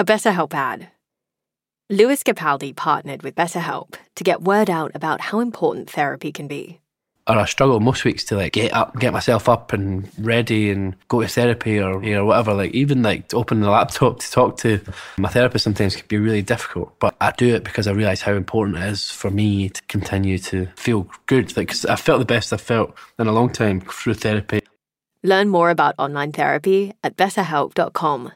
A BetterHelp ad. Lewis Capaldi partnered with BetterHelp to get word out about how important therapy can be. Or I struggle most weeks to get myself up and ready and go to therapy or whatever. Like even to open the laptop to talk to my therapist sometimes can be really difficult. But I do it because I realise how important it is for me to continue to feel good. Like 'cause I felt the best I've felt in a long time through therapy. Learn more about online therapy at betterhelp.com.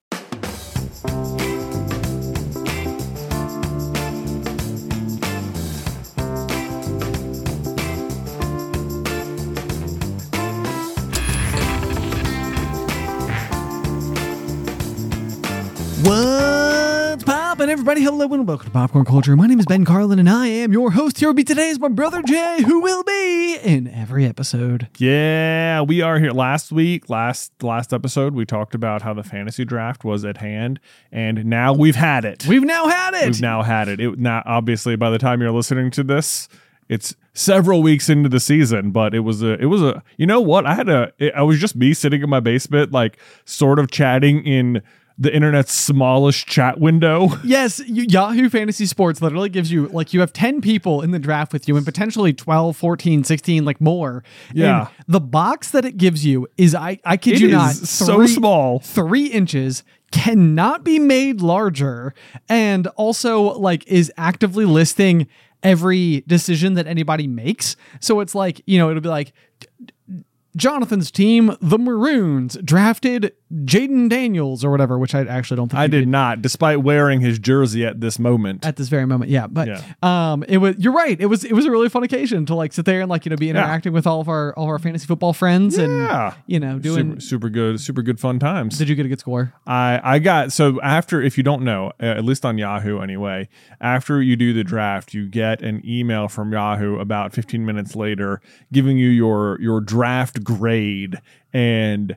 What's poppin', everybody? Hello and welcome to Popcorn Culture. My name is Ben Carlin and I am your host. Here will be today is my brother Jay, who will be in every episode. Yeah, we are here. Last episode, we talked about how the fantasy draft was at hand, and now we've had it. We've now had it. Now, obviously, by the time you're listening to this, it's several weeks into the season, but it was a. You know what? I was just me sitting in my basement, like sort of chatting in the internet's smallest chat window. Yes, Yahoo Fantasy Sports literally gives you, you have 10 people in the draft with you and potentially 12, 14, 16, more. Yeah. And the box that it gives you is, I kid you not, so small. 3 inches, cannot be made larger, and also, is actively listing every decision that anybody makes. So it's it'll be like, Jonathan's team, the Maroons, drafted Jaden Daniels or whatever, which I actually don't think I did not, despite wearing his jersey at this moment. At this very moment, yeah. But it was. You're right. It was a really fun occasion to sit there and be interacting with all of our fantasy football friends and doing super good fun times. Did you get a good score? I got, so after, if you don't know, at least on Yahoo anyway, after you do the draft, you get an email from Yahoo about 15 minutes later giving you your draft grade, and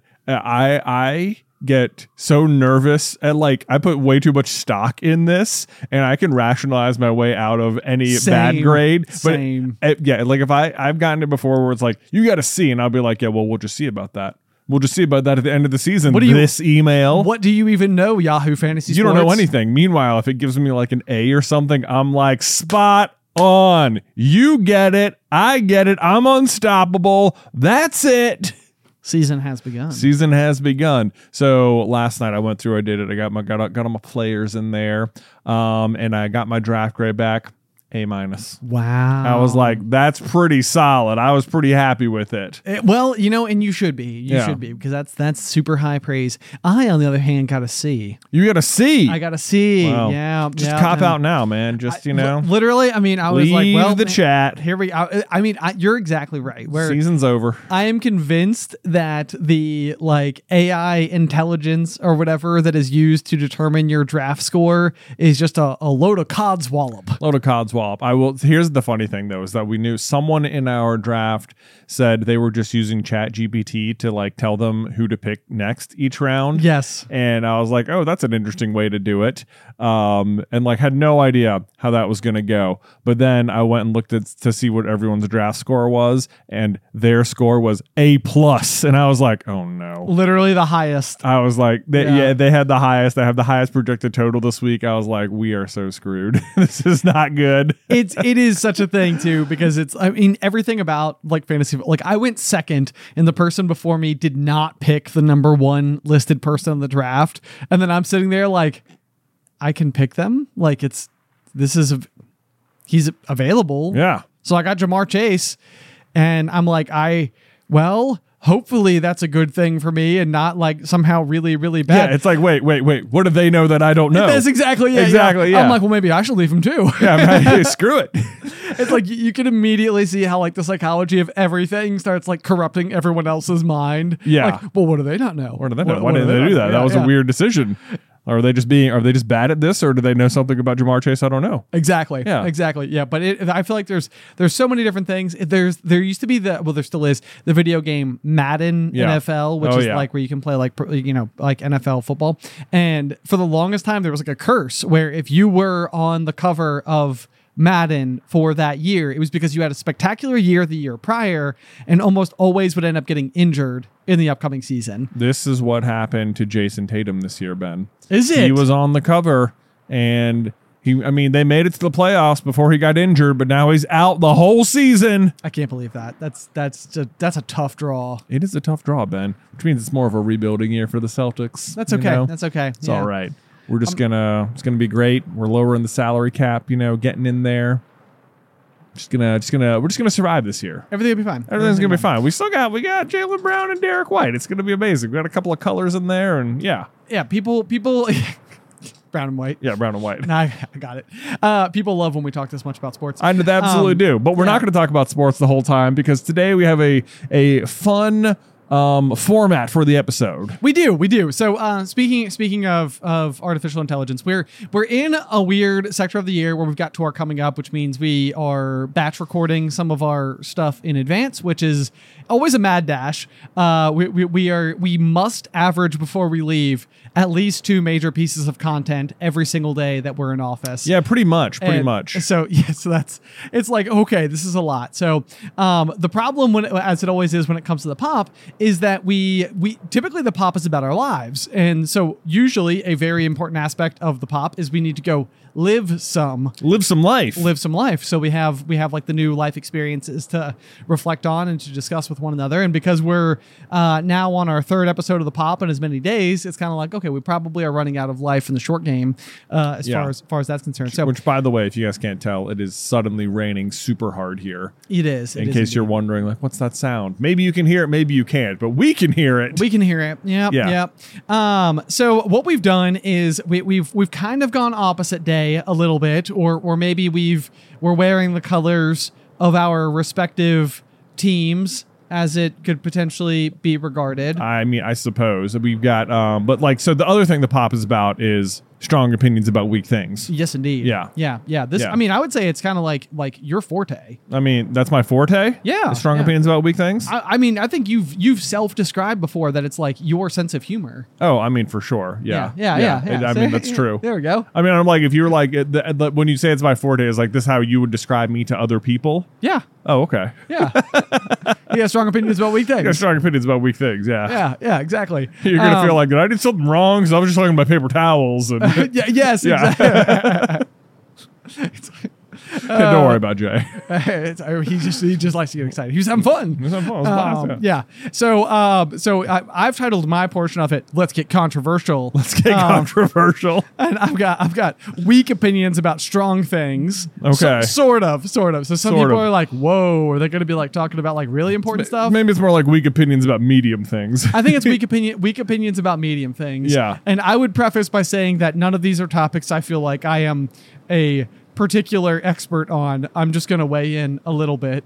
I get so nervous at I put way too much stock in this, and I can rationalize my way out of any bad grade. But if I've gotten it before where it's you got a C, and I'll be like, yeah, well, we'll just see about that. We'll just see about that at the end of the season. This email. What do you even know, Yahoo Fantasy Sports? You don't know anything. Meanwhile, if it gives me an A or something, I'm like, spot on. You get it. I get it. I'm unstoppable. That's it. Season has begun. So last night I went through, I did it. I got all my players in there. And I got my draft grade back. A-. Wow. I was like, that's pretty solid. I was pretty happy with it. Well, and you should be. You should be, because that's super high praise. I, on the other hand, got a C. You got a C? I got a C. Wow. Yeah. Just cop out now, man. Just, literally, I was leave well, the chat. Here we go. You're exactly right. Season's over. I am convinced that the AI intelligence or whatever that is used to determine your draft score is just a load of codswallop. Here's the funny thing though, is that we knew someone in our draft said they were just using ChatGPT to tell them who to pick next each round. Yes. And I was like, oh, that's an interesting way to do it. And had no idea how that was going to go. But then I went and looked to see what everyone's draft score was, and their score was A+. And I was like, oh no. Literally the highest. I was like, they had the highest. They have the highest projected total this week. I was like, we are so screwed. This is not good. It is such a thing too, because everything about fantasy, I went second and the person before me did not pick the number 1 listed person in the draft, and then I'm sitting there I can pick them, he's available. Yeah. So I got Jamar Chase, and I'm hopefully that's a good thing for me and not somehow really, really bad. Yeah, it's wait. What do they know that I don't know? That's exactly it. Exactly, yeah. I'm well, maybe I should leave him too. Yeah, screw it. It's you can immediately see how the psychology of everything starts corrupting everyone else's mind. Yeah. Well, what do they not know? What do they know? Why didn't they do that? That was a weird decision. Are they just bad at this, or do they know something about Jamar Chase? I don't know. Exactly. Yeah. Exactly. Yeah. But I feel like there's so many different things. There used to be there still is the video game Madden NFL, which is where you can play NFL football. And for the longest time, there was a curse where if you were on the cover of Madden for that year, it was because you had a spectacular year the year prior and almost always would end up getting injured in the upcoming season. This is what happened to Jason Tatum this year, Ben. Is it? He was on the cover, and they made it to the playoffs before he got injured, but now he's out the whole season. I can't believe that. That's a tough draw. It is a tough draw, Ben, which means it's more of a rebuilding year for the Celtics. That's okay. You know? That's okay. It's all right. We're just it's gonna be great. We're lowering the salary cap, getting in there. We're just gonna survive this year. Everything will be fine. Everything's gonna be fine. We got Jaylen Brown and Derek White. It's gonna be amazing. We got a couple of colors in there, and yeah. People brown and white. Yeah, brown and white. I got it. People love when we talk this much about sports. I absolutely do. But we're not going to talk about sports the whole time because today we have a fun format for the episode. We do. So speaking of artificial intelligence, we're in a weird sector of the year where we've got tour coming up, which means we are batch recording some of our stuff in advance, which is always a mad dash. We must average before we leave at least 2 major pieces of content every single day that we're in office. Yeah, pretty much. So it's like, okay, this is a lot. So the problem as it always is when it comes to the pop is that we typically the pop is about our lives. And so usually a very important aspect of the pop is we need to go live some life. So we have like the new life experiences to reflect on and to discuss with one another. And because we're now on our 3rd episode of the pop in as many days, it's kind of like, okay, we probably are running out of life in the short game as far as that's concerned. So, which, by the way, if you guys can't tell, it is suddenly raining super hard here. It is. In case you're wondering, like, what's that sound? Maybe you can hear it, maybe you can't, but we can hear it. We can hear it. Yep. So what we've done is we've kind of gone opposite day a little bit, or maybe we're wearing the colors of our respective teams as it could potentially be regarded. I mean, I suppose we've got, but like, so the other thing the pop is about is strong opinions about weak things. Yes, indeed. Yeah. I mean, I would say it's kind of like your forte. I mean, that's my forte. Yeah. Strong opinions about weak things. I mean, I think you've self-described before that it's like your sense of humor. Oh, I mean, for sure. Yeah. I mean, that's true. There we go. I mean, I'm like, if you're like, when you say it's my forte, is like this how you would describe me to other people? Yeah. Oh, okay. Yeah. You got strong opinions about weak things. You got strong opinions about weak things. Yeah. Yeah, exactly. You're going to feel like, I did something wrong because I was just talking about paper towels. And yes, exactly. Don't worry about Jay. He just likes to get excited. He was having fun. It was awesome. Yeah. So I've titled my portion of it "Let's Get Controversial." Let's get controversial. And I've got weak opinions about strong things. Okay. Sort of. So some people are like, "Whoa," are they going to be like talking about like really important stuff? Maybe it's more like weak opinions about medium things. I think it's weak opinions about medium things. Yeah. And I would preface by saying that none of these are topics I feel like I am a particular expert on. I'm just going to weigh in a little bit.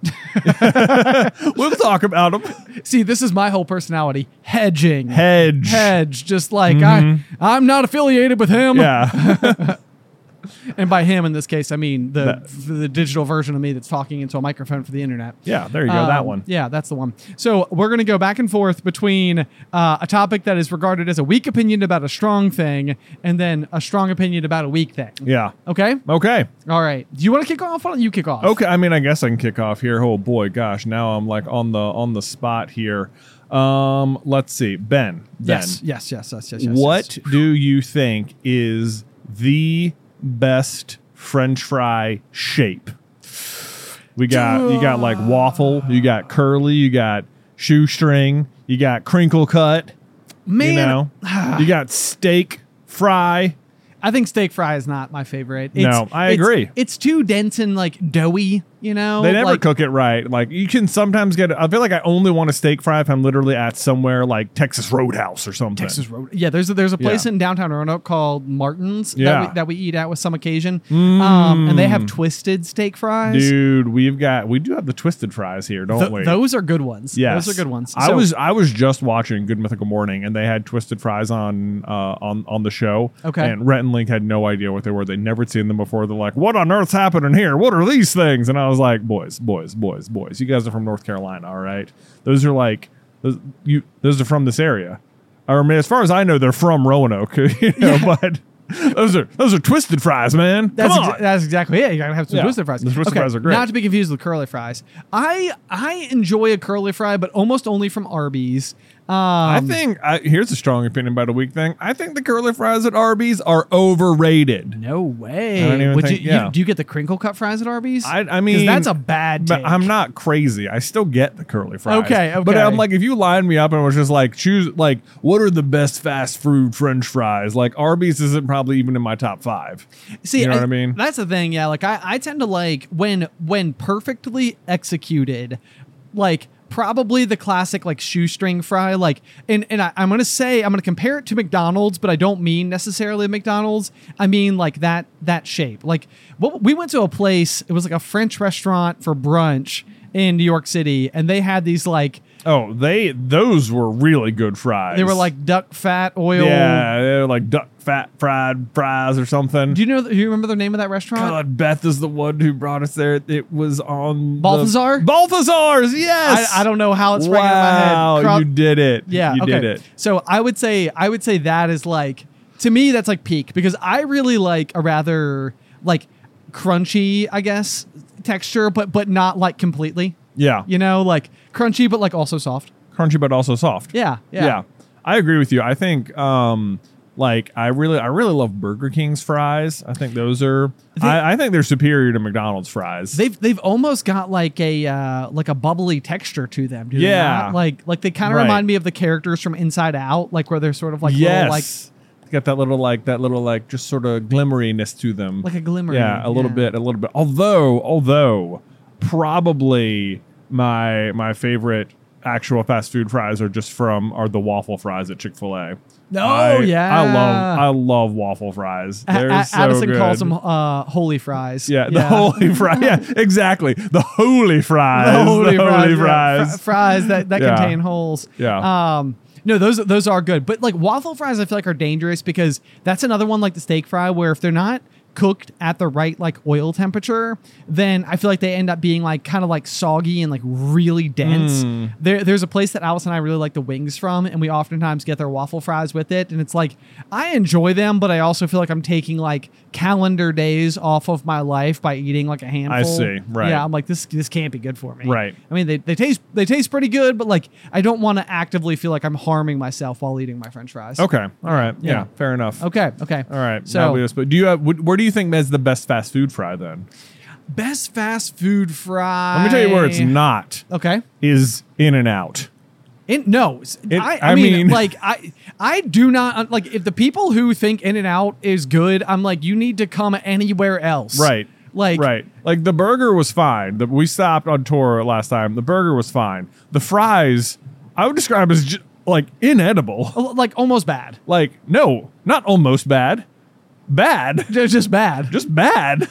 We'll talk about them. See, this is my whole personality. Hedge. Just like I'm not affiliated with him. Yeah. And by him in this case, I mean the digital version of me that's talking into a microphone for the internet. Yeah, there you go. That one. Yeah, that's the one. So we're going to go back and forth between a topic that is regarded as a weak opinion about a strong thing and then a strong opinion about a weak thing. Yeah. Okay? Okay. All right. Do you want to kick off? Why don't you kick off? Okay. I mean, I guess I can kick off here. Oh boy, gosh. Now I'm like on the spot here. Let's see. Ben. Yes. What do you think is the best French fry shape? You got like waffle, you got curly, you got shoestring, you got crinkle cut. Man, you got steak fry. I think steak fry is not my favorite. I agree. It's too dense and like doughy, They never cook it right. Like you can sometimes get I feel like I only want a steak fry if I'm literally at somewhere like Texas Roadhouse or something. Yeah, there's a place in downtown Roanoke called Martin's that we eat at with some occasion. And they have twisted steak fries. Dude, we do have the twisted fries here, don't we? Those are good ones. Yes. Those are good ones. I was just watching Good Mythical Morning and they had twisted fries on the show. Okay. And Rhett and Link had no idea what they were. They'd never seen them before. They're like, what on earth's happening here? What are these things? And I was like, boys. You guys are from North Carolina, all right? Those are like, those are from this area. Or I mean, as far as I know, they're from Roanoke, but those are twisted fries, man. That's Come on. that's exactly it. You gotta have some Yeah, twisted fries. the twisted fries are great. Not to be confused with curly fries. I enjoy a curly fry, but almost only from Arby's. I think here's a strong opinion about a week thing. I think the curly fries at Arby's are overrated. No way. I don't even Would think- you, yeah. you do you get the crinkle cut fries at Arby's? I 'Cause mean, that's a bad take. But I'm not crazy. I still get the curly fries. Okay. But I'm like, if you lined me up and was just like, choose like, what are the best fast food French fries? Like Arby's isn't probably even in my top 5. See, you know what I mean? That's the thing. Yeah, like I tend to like when perfectly executed, like probably the classic like shoestring fry. Like, and I'm gonna compare it to McDonald's, but I don't mean necessarily McDonald's. I mean like that shape. Like, we went to a place. It was like a French restaurant for brunch in New York City, and they had these like. Oh, those were really good fries. They were like duck fat oil. Yeah, they were like duck fat fried fries or something. Do you remember the name of that restaurant? God, Beth is the one who brought us there. It was on Balthazar? Balthazar's, yes. I don't know how it's sprang in my head. Wow, you did it. Yeah, you okay. did it. So I would say that is like, to me that's like peak, because I really like a rather like crunchy, I guess, texture, but not like completely. Yeah, You know, like crunchy but like also soft. crunchy but also soft. Yeah. I agree with you. I think like I really love Burger King's fries. I think those are I think they're superior to McDonald's fries. They've almost got like a bubbly texture to them. Do they Yeah. not? Like they kind of Right. remind me of the characters from Inside Out, like where they're sort of like yes. little, like got that little like just sort of glimmeriness to them. like a glimmer. Yeah, a little bit. Although probably my favorite actual fast food fries are the waffle fries at Chick-fil-A. I love waffle fries. They're so Addison good. calls them holy fries. Yeah, the holy fry. Yeah, exactly. The holy fries. The holy fries. fries. Fries that Yeah. contain holes. Yeah. No, those are good. But like waffle fries, I feel like are dangerous, because that's another one like the steak fry, where if they're not cooked at the right like oil temperature, then I feel like they end up being like kind of like soggy and like really dense. There's a place that Alice and I really like the wings from, and we oftentimes get their waffle fries with it, and it's like I enjoy them, but I also feel like I'm taking like calendar days off of my life by eating like a handful. I see. Right. Yeah, I'm like this can't be good for me. Right. I mean they taste pretty good, but like I don't want to actively feel like I'm harming myself while eating my French fries. Okay. All right. Yeah. Yeah. Fair enough. Okay. All right. So now do you have? Where do you think is the best fast food fry then? best fast food fry. Let me tell you where it's not. Okay. Is In-N-Out. No, I mean, like I do not like, if the people who think In-N-Out is good, I'm like, you need to come anywhere else. Right. Like the burger was fine. We stopped on tour last time. The burger was fine. The fries, I would describe as like inedible. like almost bad. Like, no, not almost bad. Bad. Just bad. Just bad.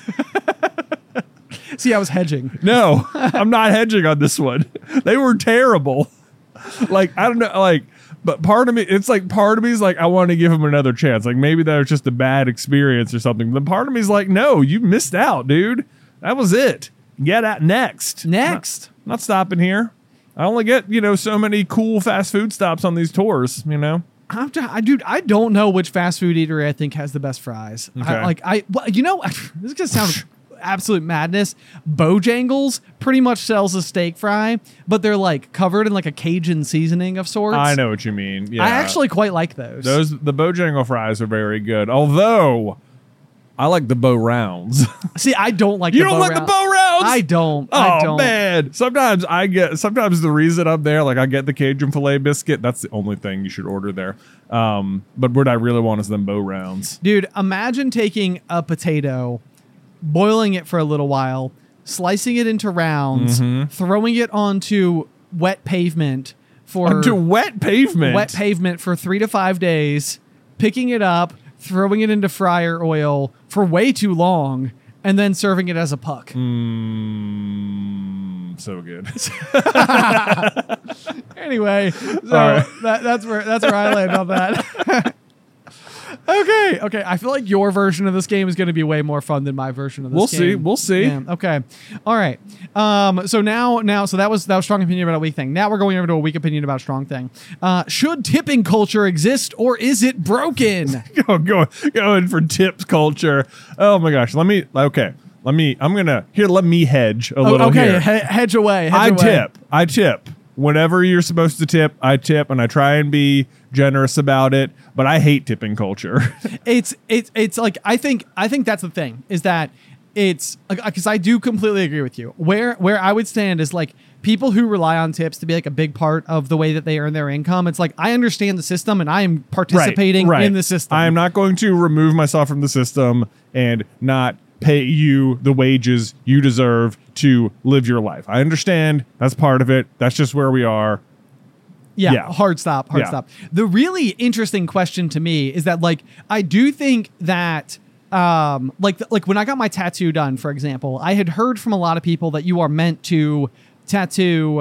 See, I was hedging. No, I'm not hedging on this one. They were terrible. Like, I don't know, like, but part of me is like, I want to give them another chance. Like, maybe that was just a bad experience or something. But part of me is like, no, you missed out, dude. That was it. Get out next. Not stopping here. I only get, so many cool fast food stops on these tours, Dude, I don't know which fast food eatery I think has the best fries. Okay. This is gonna sound absolute madness. Bojangles pretty much sells a steak fry, but they're like covered in like a Cajun seasoning of sorts. I know what you mean. Yeah. I actually quite like those. The Bojangle fries are very good. Although I like the Bo Rounds. See, I don't like You the don't Bo like Round. the Bo Rounds? I don't. Oh, I don't. man. Sometimes the reason I'm there, like I get the Cajun filet biscuit. That's the only thing you should order there. But what I really want is them Bo Rounds. Dude, imagine taking a potato, boiling it for a little while, slicing it into rounds, throwing it onto wet pavement for wet pavement for 3 to 5 days, picking it up, throwing it into fryer oil for way too long, and then serving it as a puck. So good. Anyway, so All right. that's where I land on that. Okay. I feel like your version of this game is going to be way more fun than my version of this game. We'll see. Yeah, okay. All right. So that was strong opinion about a weak thing. Now we're going over to a weak opinion about a strong thing. Should tipping culture exist or is it broken? Going for tips culture. Oh my gosh. Let me hedge a little here. Hedge away. I tip. Whenever you're supposed to tip, I tip, and I try and be generous about it. But I hate tipping culture. It's like I think that's the thing is that it's because I do completely agree with you. Where I would stand is like people who rely on tips to be like a big part of the way that they earn their income. It's like I understand the system and I am participating in the system. I am not going to remove myself from the system and not pay you the wages you deserve to live your life. I understand that's part of it. That's just where we are. Yeah. Hard stop. The really interesting question to me is that like I do think that like when I got my tattoo done, for example, I had heard from a lot of people that you are meant to tattoo.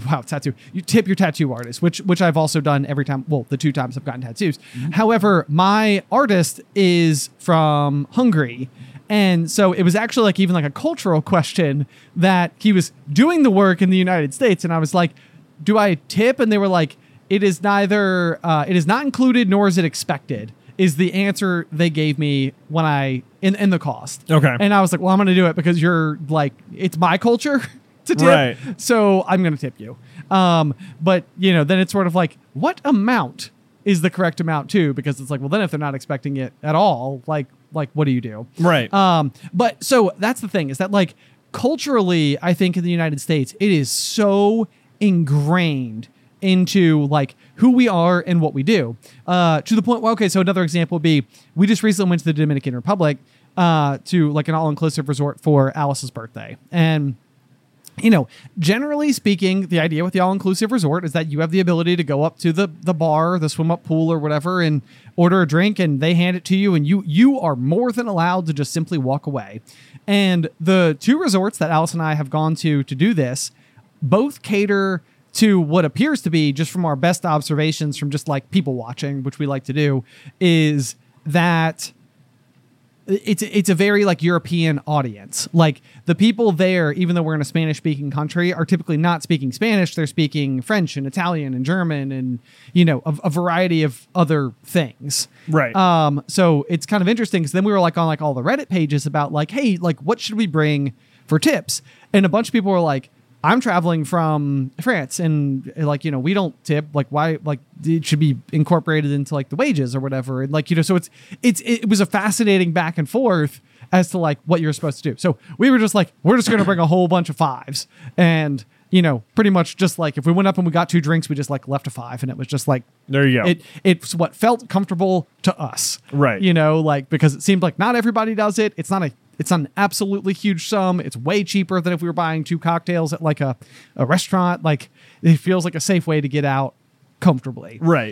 You tip your tattoo artist, which I've also done every time. Well, the 2 times I've gotten tattoos. Mm-hmm. However, my artist is from Hungary. And so it was actually like even like a cultural question that he was doing the work in the United States. And I was like, do I tip? And they were like, it is not included, nor is it expected, is the answer they gave me when in the cost. Okay. And I was like, well, I'm going to do it because you're like, it's my culture to tip. Right. So I'm going to tip you. But then it's sort of like, what amount is the correct amount too? Because it's like, well, then if they're not expecting it at all, like what do you do? Right. But so that's the thing is that like culturally, I think in the United States, it is so ingrained into like who we are and what we do, to the point where, okay, so another example would be, we just recently went to the Dominican Republic, to like an all-inclusive resort for Alice's birthday. And generally speaking, the idea with the all-inclusive resort is that you have the ability to go up to the bar, the swim-up pool or whatever, and order a drink, and they hand it to you, and you are more than allowed to just simply walk away. And the 2 resorts that Alice and I have gone to do this, both cater to what appears to be, just from our best observations from just like people watching, which we like to do, is that it's a very like European audience. Like the people there, even though we're in a Spanish speaking country, are typically not speaking Spanish. They're speaking French and Italian and German and, a variety of other things. Right. So it's kind of interesting because then we were like on like all the Reddit pages about like, hey, like what should we bring for tips? And a bunch of people were like, I'm traveling from France and like, we don't tip, like why, like it should be incorporated into like the wages or whatever. And like, so it was a fascinating back and forth as to like what you're supposed to do. So we were just like, we're just going to bring a whole bunch of 5s and, pretty much just like if we went up and we got 2 drinks, we just like left a 5 and it was just like, there you go. It's what felt comfortable to us. Right. Like, because it seemed like not everybody does it. It's not an absolutely huge sum. It's way cheaper than if we were buying 2 cocktails at like a restaurant. Like it feels like a safe way to get out comfortably. Right.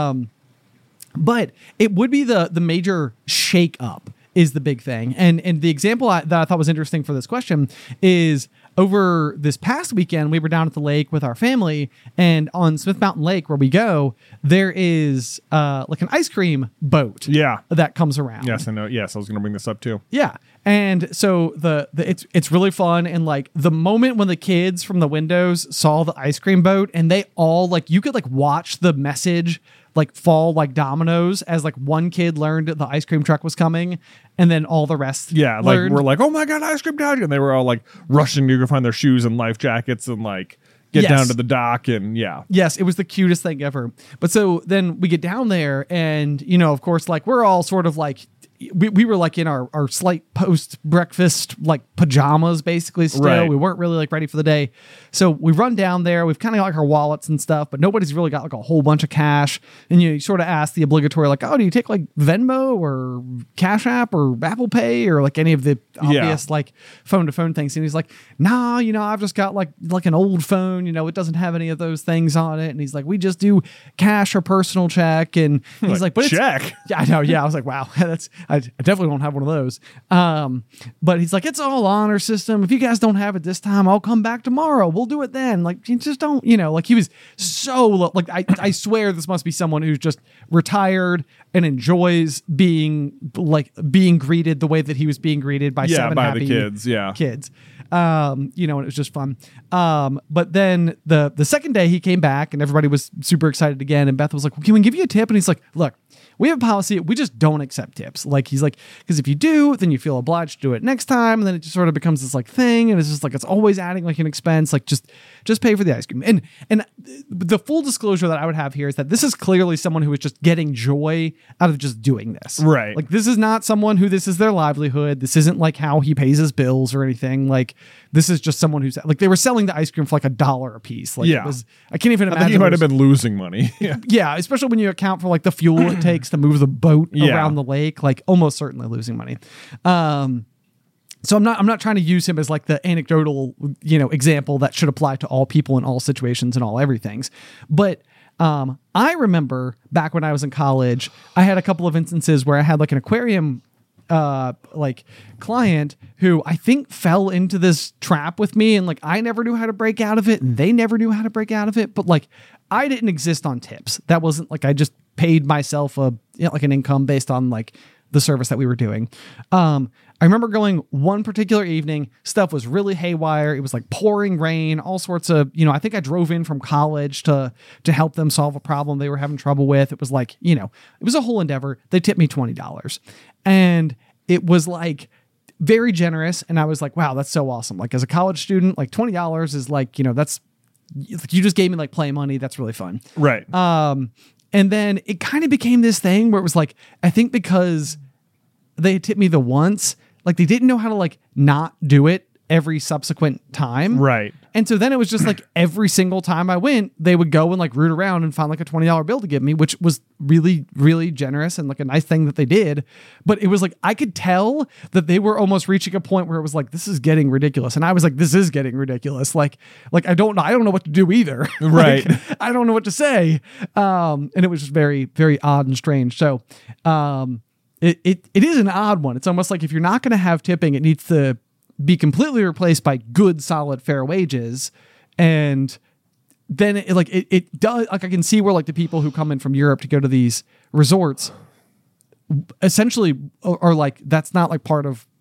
But it would be the major shake up is the big thing. And the example that I thought was interesting for this question is over this past weekend, we were down at the lake with our family, and on Smith Mountain Lake where we go, there is like an ice cream boat that comes around. Yes, I know. Yes, I was going to bring this up too. Yeah. And so it's really fun. And like the moment when the kids from the windows saw the ice cream boat and they all like, you could like watch the message like fall like dominoes as like one kid learned the ice cream truck was coming and then all the rest learned. Like we're like, oh my God, ice cream down. And they were all like rushing to go find their shoes and life jackets and like get down to the dock. And yes, it was the cutest thing ever. But so then we get down there and, of course, like we're all sort of like, we were like in our slight post-breakfast like pajamas basically still. Right. We weren't really like ready for the day. So we run down there. We've kind of got like our wallets and stuff, but nobody's really got like a whole bunch of cash. And you sort of ask the obligatory like, oh, do you take like Venmo or Cash App or Apple Pay or like any of the obvious like phone-to-phone things? And he's like, nah, I've just got like an old phone. It doesn't have any of those things on it. And he's like, we just do cash or personal check. And he's like but check. Yeah, I know. Yeah, I was like, wow, I definitely don't have one of those. But he's like, it's all honor system. If you guys don't have it this time, I'll come back tomorrow. We'll do it then. Like, you just don't, like he was so like, I swear this must be someone who's just retired and enjoys being greeted the way that he was being greeted by seven by happy the kids. Yeah. kids. And it was just fun. But then the second day he came back and everybody was super excited again. And Beth was like, well, can we give you a tip? And he's like, look, we have a policy. We just don't accept tips. Like, he's like, because if you do, then you feel obliged to do it next time. And then it just sort of becomes this like thing. And it's just like, it's always adding like an expense. Like just pay for the ice cream. And the full disclosure that I would have here is that this is clearly someone who is just getting joy out of just doing this. Right. Like, this is not someone who this is their livelihood. This isn't like how he pays his bills or anything. Like, this is just someone who's like, they were selling the ice cream for like $1 a piece. Like, Yeah. I can't even I imagine. think he might have been losing money. Yeah. Yeah, especially when you account for like the fuel it takes to move the boat Yeah. around the lake, like almost certainly losing money. So I'm not trying to use him as like the anecdotal, example that should apply to all people in all situations and all everythings. But I remember back when I was in college, I had a couple of instances where I had like an aquarium client who I think fell into this trap with me, and like I never knew how to break out of it and they never knew how to break out of it, but like I didn't exist on tips. That wasn't like, I just paid myself like an income based on like the service that we were doing. I remember going one particular evening, stuff was really haywire. It was like pouring rain, all sorts of, I think I drove in from college to help them solve a problem they were having trouble with. It was like, it was a whole endeavor. They tipped me $20 and it was like very generous. And I was like, wow, that's so awesome. Like as a college student, like $20 is like, that's, you just gave me like play money. That's really fun. Right. And then it kind of became this thing where it was like, I think because they had tipped me the once, like they didn't know how to like not do it every subsequent time. Right. And so then it was just like every single time I went, they would go and like root around and find like a $20 bill to give me, which was really, really generous and like a nice thing that they did. But it was like, I could tell that they were almost reaching a point where it was like, this is getting ridiculous. And I was like, this is getting ridiculous. Like I don't know what to do either. Right. Like, I don't know what to say. And it was just very, very odd and strange. So, it is an odd one. It's almost like if you're not going to have tipping, it needs to be completely replaced by good, solid, fair wages. And then it does, like, I can see where like the people who come in from Europe to go to these resorts essentially are like, that's not like part of,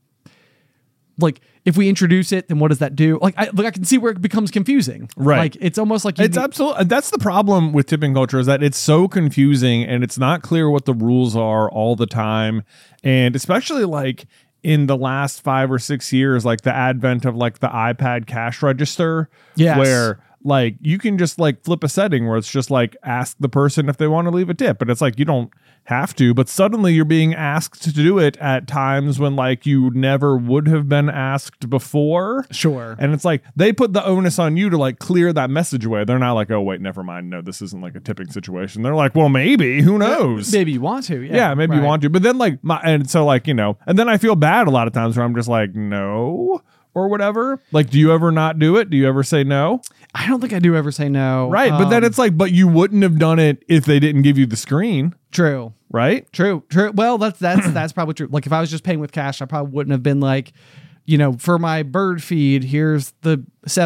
like, if we introduce it, then what does that do? Like I can see where it becomes confusing. Right. Like it's almost like It's absolutely, that's the problem with tipping culture, is that it's so confusing and it's not clear what the rules are all the time. And especially like in the last 5 or 6 years, like the advent of like the iPad cash register, Yes. where like you can just like flip a setting where it's just like ask the person if they want to leave a tip, but it's like you don't have to, but suddenly you're being asked to do it at times when like you never would have been asked before. Sure. And it's like they put the onus on you to like clear that message away. They're not like, oh wait, never mind, no, this isn't like a tipping situation. They're like, well, maybe, who knows? Maybe you want to. Yeah, maybe you want to. But then like and so like, and then I feel bad a lot of times where I'm just like, no, or whatever. Like, do you ever not do it? Do you ever say no? I don't think I do ever say no. Right. But then it's like, but you wouldn't have done it if they didn't give you the screen. True. Right. True. Well, that's probably true. Like if I was just paying with cash, I probably wouldn't have been like, for my bird feed, here's the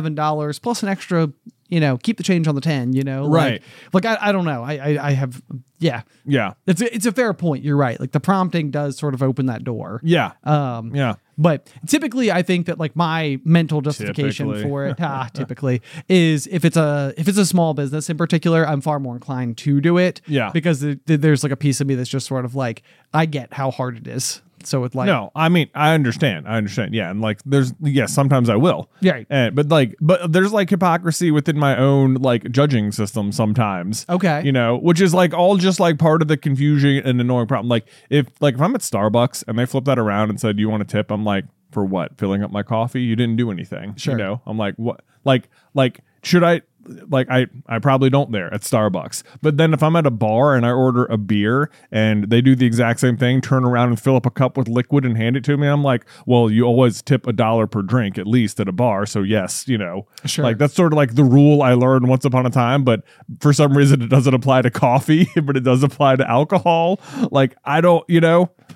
$7 plus an extra, keep the change on the 10, Right. Like I don't know. I have, yeah. Yeah. It's a fair point. You're right. Like the prompting does sort of open that door. Yeah. Yeah. But typically I think that like my mental justification for it typically is if it's a small business in particular, I'm far more inclined to do it. Yeah. Because there's like a piece of me that's just sort of like, I get how hard it is. So it's like, no, I mean, I understand. Yeah. And like, sometimes I will. Yeah. But there's like hypocrisy within my own like judging system sometimes. Okay. Which is like all just like part of the confusion and annoying problem. Like if I'm at Starbucks and they flip that around and said, do you want a tip? I'm like, for what? Filling up my coffee? You didn't do anything. Sure. I'm like, what? Like, should I? Like I probably don't there at Starbucks. But then if I'm at a bar and I order a beer and they do the exact same thing, turn around and fill up a cup with liquid and hand it to me, I'm like, well, you always tip $1 per drink at least at a bar. So yes, Sure. like that's sort of like the rule I learned once upon a time. But for some reason it doesn't apply to coffee, but it does apply to alcohol. Like I don't,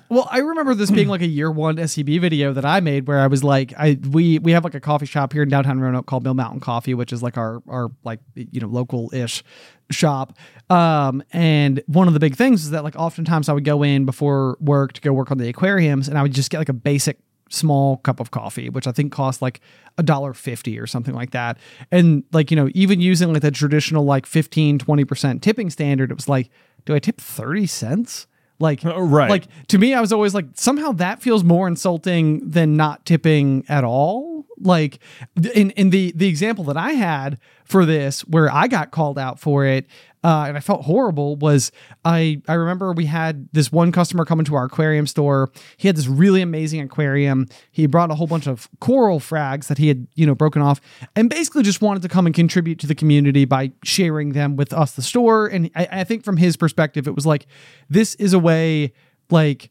Well, I remember this being like a year one SCB video that I made where I was like, we have like a coffee shop here in downtown Roanoke called Mill Mountain Coffee, which is like our like, local-ish shop. And one of the big things is that like oftentimes I would go in before work to go work on the aquariums, and I would just get like a basic small cup of coffee, which I think cost like $1.50 or something like that. And like, even using like the traditional like 15-20% tipping standard, it was like, do I tip 30 cents? Like, right. Like to me, I was always like, somehow that feels more insulting than not tipping at all. Like in the example that I had for this, where I got called out for it, and I felt horrible, was I remember we had this one customer come into our aquarium store. He had this really amazing aquarium. He brought a whole bunch of coral frags that he had, broken off, and basically just wanted to come and contribute to the community by sharing them with us, the store. And I think from his perspective, it was like, this is a way like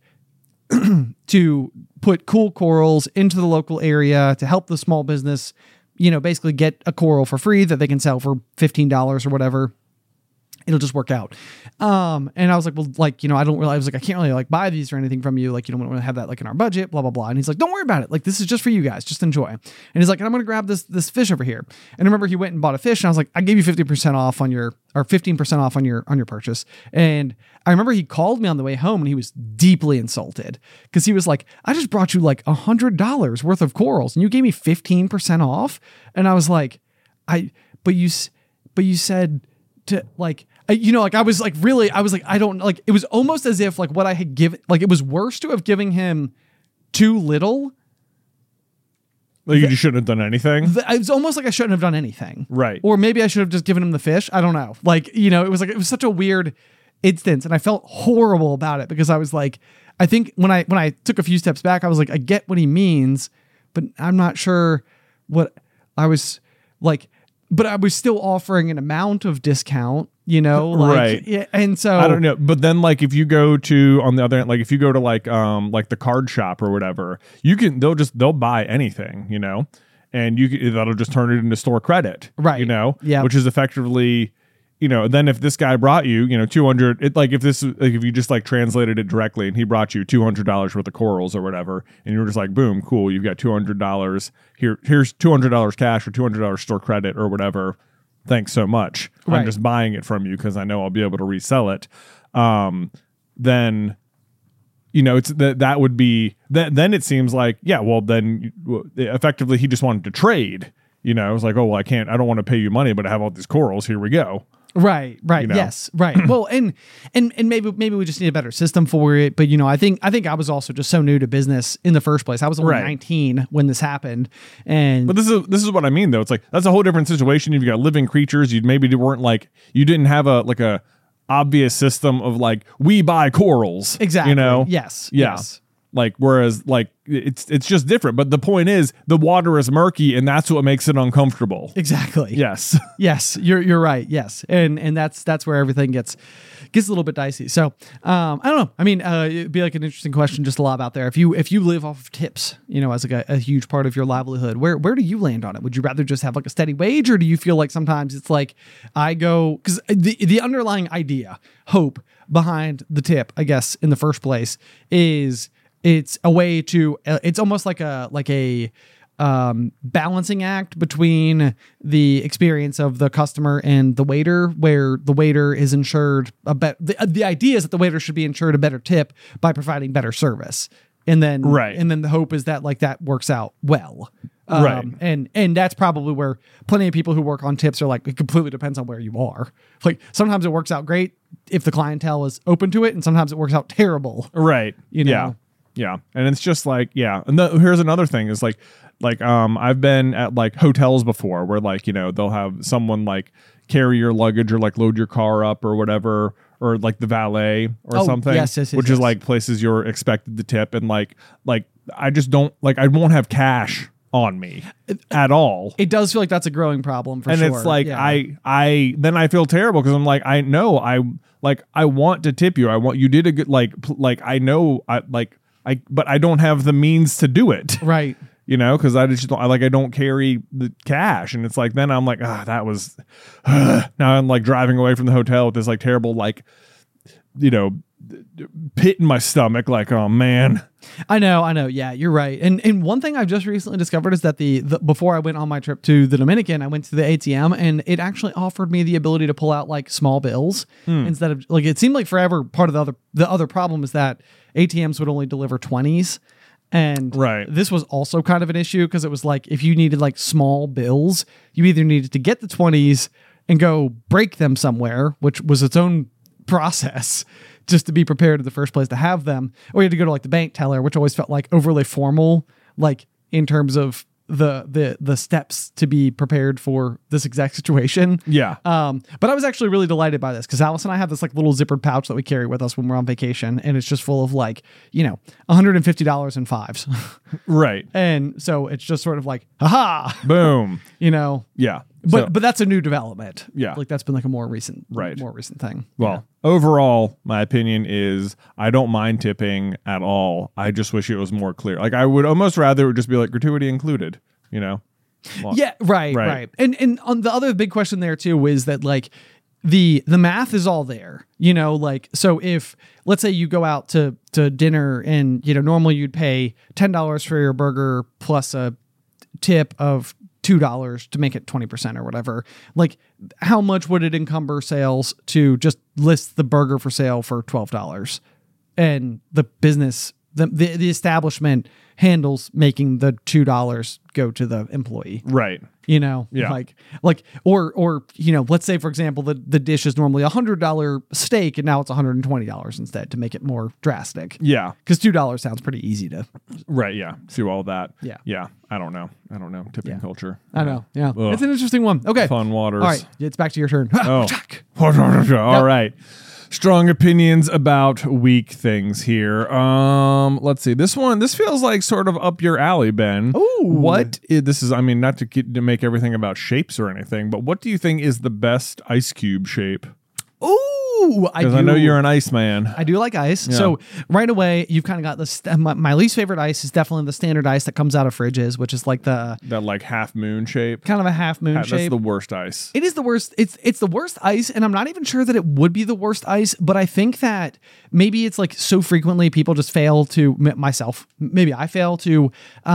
to put cool corals into the local area to help the small business, basically get a coral for free that they can sell for $15 or whatever. It'll just work out. And I was like, well, like, I don't really, I was like, I can't really like buy these or anything from you. Like, we don't want to have that like in our budget, blah, blah, blah. And he's like, don't worry about it. Like, this is just for you guys. Just enjoy. And he's like, I'm going to grab this fish over here. And I remember he went and bought a fish, and I was like, I gave you 50% off on your, or 15% off on your purchase. And I remember he called me on the way home, and he was deeply insulted because he was like, I just brought you like $100 worth of corals and you gave me 15% off. And I was like, but you said to like, I was like, really, I was like, I don't like, it was almost as if like what I had given, like it was worse to have given him too little. Like you shouldn't have done anything. It was almost like I shouldn't have done anything. Right. Or maybe I should have just given him the fish. I don't know. Like, it was such a weird instance, and I felt horrible about it because I was like, I think when I took a few steps back, I was like, I get what he means, but I'm not sure what I was like, but I was still offering an amount of discount, like, right. Yeah, and so I don't know. But then like, if you go to, on the other end, like if you go to like the card shop or whatever, they'll buy anything, and that'll just turn it into store credit. Right. Yeah. Which is effectively, then if this guy brought you, 200, if you just like translated it directly and he brought you $200 worth of corals or whatever, and you were just like, boom, cool, you've got $200 here's $200 cash or $200 store credit or whatever. Thanks so much. Right. I'm just buying it from you because I know I'll be able to resell it. Then, it's that would be that. Then it seems like, yeah, well, then effectively he just wanted to trade. It was like, oh, well, I don't want to pay you money, but I have all these corals. Here we go. Right. Yes. Right. Well, and maybe we just need a better system for it. But I think I was also just so new to business in the first place. I was only 19 when this happened, but this is what I mean though. It's like that's a whole different situation. You've got living creatures. You didn't have a obvious system of like, we buy corals. Exactly. Yes. Yeah. Yes. Like, whereas like it's just different. But the point is the water is murky, and that's what makes it uncomfortable. Exactly. Yes. Yes. You're right. Yes. And that's where everything gets a little bit dicey. So I don't know. I mean, it'd be like an interesting question just a lot out there. If you live off of tips, as like a huge part of your livelihood, where do you land on it? Would you rather just have like a steady wage, or do you feel like sometimes it's like because the underlying idea, hope behind the tip, I guess, in the first place is it's a way to, it's almost like a balancing act between the experience of the customer and the waiter, where the waiter is insured the idea is that the waiter should be insured a better tip by providing better service. And then, and then the hope is that like that works out well. And that's probably where plenty of people who work on tips are like, it completely depends on where you are. Like sometimes it works out great if the clientele is open to it, and sometimes it works out terrible. Right. Yeah. And it's just like, yeah. And here's another thing is like, I've been at like hotels before where like, they'll have someone like carry your luggage or like load your car up or whatever, or like the valet or something, which is like places you're expected to tip. And like, I just don't like, I won't have cash on me at all. It does feel like that's a growing problem for sure. And it's like, then I feel terrible because I'm like, I know I want to tip you. I want, you did a good, I know but I don't have the means to do it. Right. Because I just don't, I don't carry the cash. And it's like, then I'm like, that was, now I'm like driving away from the hotel with this like terrible, pit in my stomach. Like, oh man. I know. Yeah, you're right. And one thing I've just recently discovered is that the before I went on my trip to the Dominican, I went to the ATM and it actually offered me the ability to pull out like small bills instead of like, it seemed like forever part of the other problem is that ATMs would only deliver 20s. And this was also kind of an issue because it was like if you needed like small bills, you either needed to get the 20s and go break them somewhere, which was its own process just to be prepared in the first place to have them, or you had to go to like the bank teller, which always felt like overly formal, like in terms of the steps to be prepared for this exact situation. Yeah. But I was actually really delighted by this because Alice and I have this like little zippered pouch that we carry with us when we're on vacation, and it's just full of like, $150 in fives. Right. And so it's just sort of like, haha, boom. Yeah. But that's a new development. Yeah. Like that's been like a more recent thing. Well, overall, my opinion is I don't mind tipping at all. I just wish it was more clear. Like I would almost rather it would just be like gratuity included, Well, yeah, right. And on the other big question there too is that like the math is all there, like, so if let's say you go out to dinner and, normally you'd pay $10 for your burger plus a tip of $2 to make it 20% or whatever. Like, how much would it encumber sales to just list the burger for sale for $12? And the business, the establishment handles making the $2 go to the employee. Right. Yeah. Like, or let's say, for example, the dish is normally $100 steak and now it's $120 instead to make it more drastic. Yeah. Because $2 sounds pretty easy to. Right. Yeah. Do all that. Yeah. Yeah. I don't know. Tipping culture. I know. Yeah. Ugh. It's an interesting one. Okay. Fun waters. All right. It's back to your turn. Oh. All right. Strong opinions about weak things here. Let's see. This feels like sort of up your alley, Ben. Ooh. This is, not to make everything about shapes or anything, but what do you think is the best ice cube shape? Ooh, because I know you're an ice man. I do like ice. Yeah. So right away, you've kind of got this. My least favorite ice is definitely the standard ice that comes out of fridges, which is like that like half moon shape. Kind of a half moon shape. That's the worst ice. It is the worst. It's the worst ice, and I'm not even sure that it would be the worst ice, but I think that maybe it's like so frequently people just fail to, myself, maybe I fail to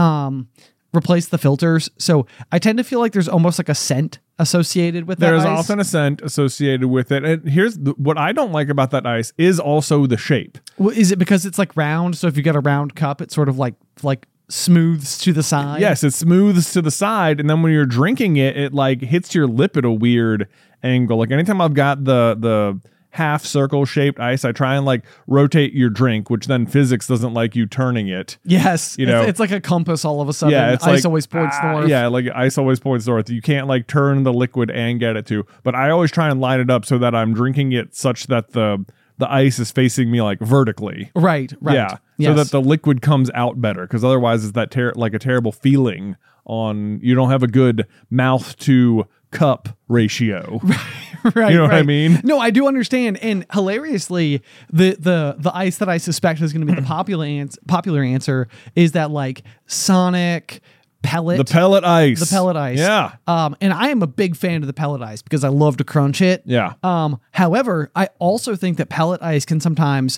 replace the filters. So I tend to feel like there's almost like a scent associated with that There's ice. often a scent associated with it. And here's what I don't like about that ice is also the shape. Well, is it because it's like round? So if you get a round cup, it sort of like smooths to the side? Yes, it smooths to the side. And then when you're drinking it, it like hits your lip at a weird angle. Like anytime I've got the half circle shaped ice, I try and like rotate your drink, which then physics doesn't like you turning it. Yes. It's like a compass all of a sudden. Yeah, it's ice like, always points north. Yeah, like ice always points north. You can't like turn the liquid and get it to. But I always try and line it up so that I'm drinking it such that the ice is facing me like vertically. Right. Yeah. Yes. So that the liquid comes out better, because otherwise it's that like a terrible feeling on, you don't have a good mouth to cup ratio. Right. You know what I mean? No, I do understand. And hilariously, the ice that I suspect is going to be the popular answer is that like Sonic pellet. The pellet ice. The pellet ice. Yeah. And I am a big fan of the pellet ice because I love to crunch it. Yeah. However, I also think that pellet ice can sometimes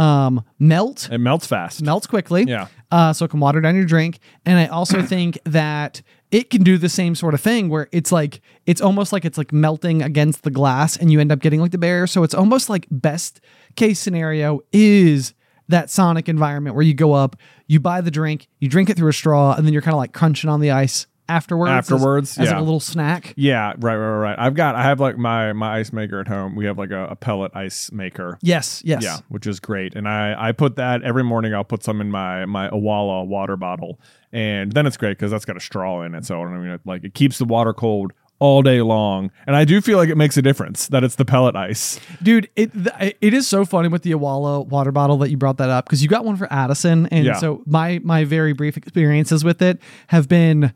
melt. It melts fast. Melts quickly. Yeah. So it can water down your drink. And I also think that it can do the same sort of thing where it's almost like it's like melting against the glass and you end up getting like the barrier. So it's almost like best case scenario is that Sonic environment where you go up, you buy the drink, you drink it through a straw, and then you're kind of like crunching on the ice afterwards as like a little snack. Yeah, right. I have like my ice maker at home. We have like a pellet ice maker. Yes. Yeah, which is great. And I put that every morning. I'll put some in my Awala water bottle, and then it's great because that's got a straw in it. So I mean, like it keeps the water cold all day long. And I do feel like it makes a difference that it's the pellet ice. Dude, it is so funny with the Awala water bottle that you brought that up, because you got one for Addison. And so my very brief experiences with it have been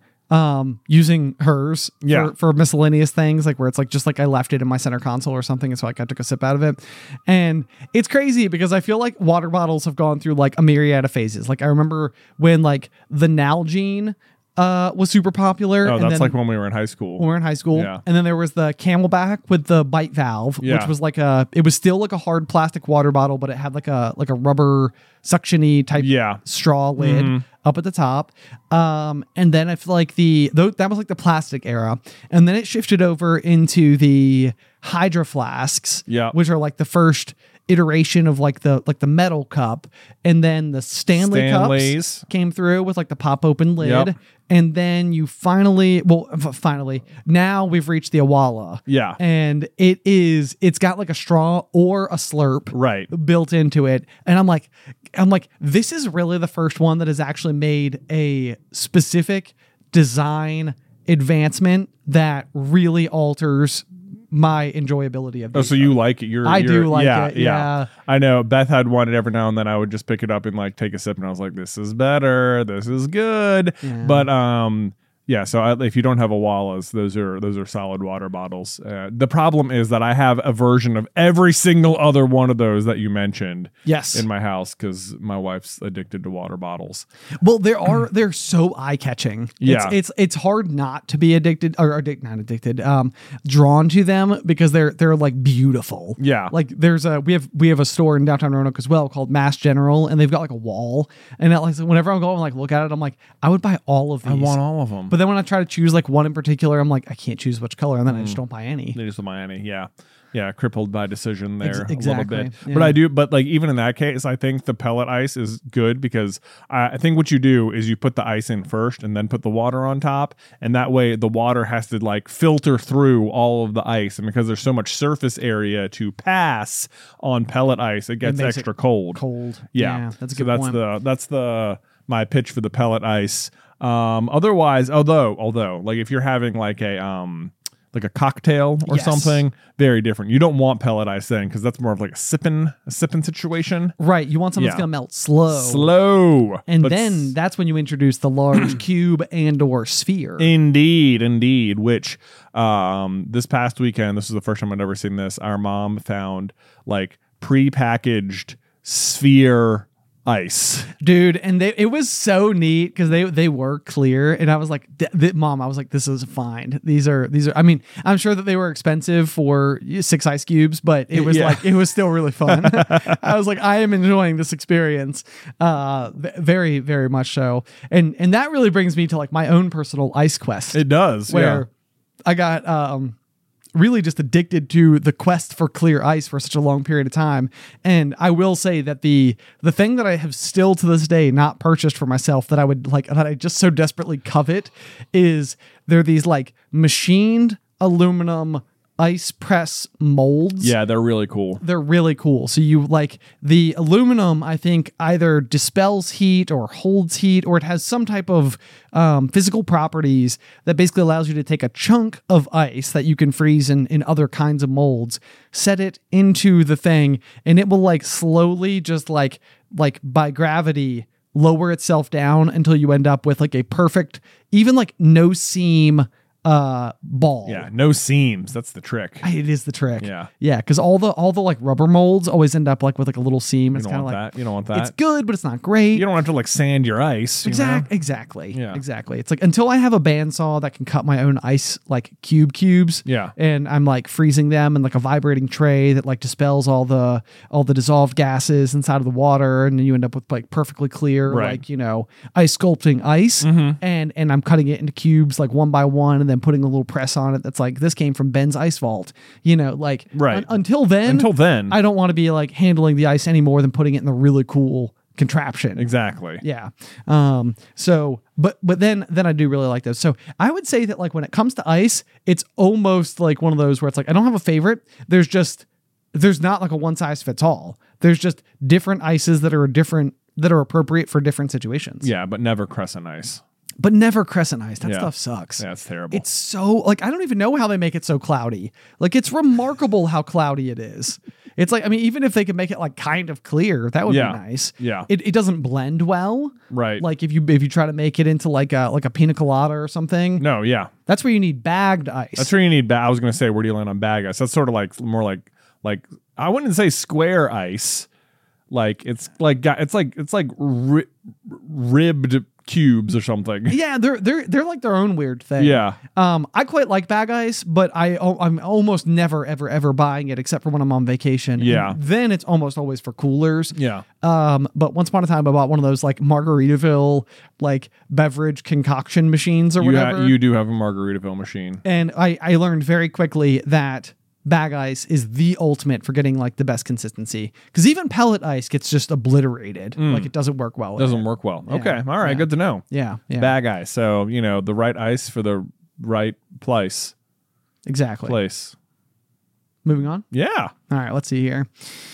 using hers for miscellaneous things, like where it's like just like I left it in my center console or something, and so like I took a sip out of it. And it's crazy because I feel like water bottles have gone through like a myriad of phases. Like I remember when like the Nalgene was super popular. Oh, and that's then like when we were in high school. when we were in high school. Yeah. And then there was the Camelback with the bite valve, which Yeah. was it was still like a hard plastic water bottle, but it had like a rubber suction-y type Yeah. straw lid up at the top. And then I feel like that was like the plastic era. And then it shifted over into the Hydro Flasks, Yeah. which are like the first iteration of like the metal cup. And then the Stanley Stanleys. cups came through with like the pop open lid. Yep. And then you finally, now we've reached the Awala. Yeah. And it's got like a straw or a slurp Right. built into it. And I'm like, this is really the first one that has actually made a specific design advancement that really alters my enjoyability of Oh, these. so you like it? I do like it, yeah. I know Beth had one, and every now and then I would just pick it up and like take a sip, and I was like, "This is better. This is good." Yeah. But yeah. So if you don't have Awalas, those are solid water bottles. The problem is that I have a version of every single other one of those that you mentioned. Yes. In my house because my wife's addicted to water bottles. Well, they're so eye catching. Yeah. It's hard not to be drawn to them because they're like beautiful. Yeah. Like we have a store in downtown Roanoke as well called Mass General, and they've got like a wall. And like whenever I'm going like look at it, I'm like, I would buy all of these. I want all of them. But then when I try to choose like one in particular, I'm like, I can't choose which color, and then I just don't buy any. They just the Miami, yeah. Yeah, crippled by decision there exactly, a little bit. yeah. But like even in that case, I think the pellet ice is good because I think what you do is you put the ice in first and then put the water on top. And that way the water has to like filter through all of the ice. And because there's so much surface area to pass on pellet ice, it gets makes extra cold. Cold. Yeah. That's a So good point. that's my pitch for the pellet ice. Otherwise, although like if you're having like a cocktail or Yes. something, very different. You don't want pellet ice then because that's more of like a sipping situation. Right. You want something that's Yeah. gonna melt slow. Slow. And But then that's when you introduce the large cube and or sphere. Indeed. Which this past weekend, this was the first time I'd ever seen this. Our mom found like prepackaged sphere ice. Dude, and it was so neat because they were clear, and I was like, Mom, I was like, this is fine. These are. I mean, I'm sure that they were expensive for 6 ice cubes, but it was Yeah. it was still really fun. I was like, I am enjoying this experience, very very much so, and that really brings me to like my own personal ice quest. It does. Where I got really just addicted to the quest for clear ice for such a long period of time. And I will say that the thing that I have still to this day not purchased for myself that I would like, that I just so desperately covet, is they're these like machined aluminum ice press molds. Yeah, they're really cool. They're really cool. So you like the aluminum, I think either dispels heat or holds heat, or it has some type of physical properties that basically allows you to take a chunk of ice that you can freeze in other kinds of molds, set it into the thing, and it will like slowly just like by gravity lower itself down until you end up with like a perfect, even like no seam ball. Yeah, no seams. That's the trick. It is the trick. Yeah. Because all the like rubber molds always end up like with like a little seam. It's You kind don't of want like that. You don't want that. it's good, but it's not great. You don't have to like sand your ice. Exactly. Yeah. Exactly. It's like until I have a bandsaw that can cut my own ice like cubes. Yeah. And I'm like freezing them in like a vibrating tray that like dispels all the dissolved gases inside of the water, and then you end up with like perfectly clear Right. like, you know, ice sculpting ice. And I'm cutting it into cubes like one by one, and then putting a little press on it that's like, this came from Ben's Ice Vault. You know, like Right. until then I I don't want to be like handling the ice any more than putting it in the really cool contraption. Exactly. Yeah. So, but then I do really like those. So I would say that like when it comes to ice, it's almost like one of those where it's like, I don't have a favorite. There's not like a one size fits all. There's just different ices that are appropriate for different situations. Yeah, but never crescent ice. But never crescent ice. That Yeah. stuff sucks. Yeah, it's terrible. It's so like, I don't even know how they make it so cloudy. Like, it's remarkable how cloudy it is. It's like, I mean, even if they could make it like kind of clear, that would Yeah. be nice. Yeah. It doesn't blend well. Right. Like if you try to make it into like a pina colada or something, No, yeah. that's where you need bagged ice. That's where you need I was going to say, where do you land on bag ice? That's sort of like more like I wouldn't say square ice. Like it's like ribbed cubes or something. Yeah, they're like their own weird thing. Yeah. I quite like bag ice, but I'm almost never ever buying it except for when I'm on vacation. Yeah. And then it's almost always for coolers. Yeah. But once upon a time I bought one of those like Margaritaville like beverage concoction machines or whatever. You do have a Margaritaville machine. And I learned very quickly that bag ice is the ultimate for getting like the best consistency, because even pellet ice gets just obliterated. Like it doesn't work well. Doesn't work well. Yeah. Okay. All right. Yeah. Good to know. Yeah. Bag ice. So, the right ice for the right place. Exactly. Place. Moving on. Yeah. All right, let's see here.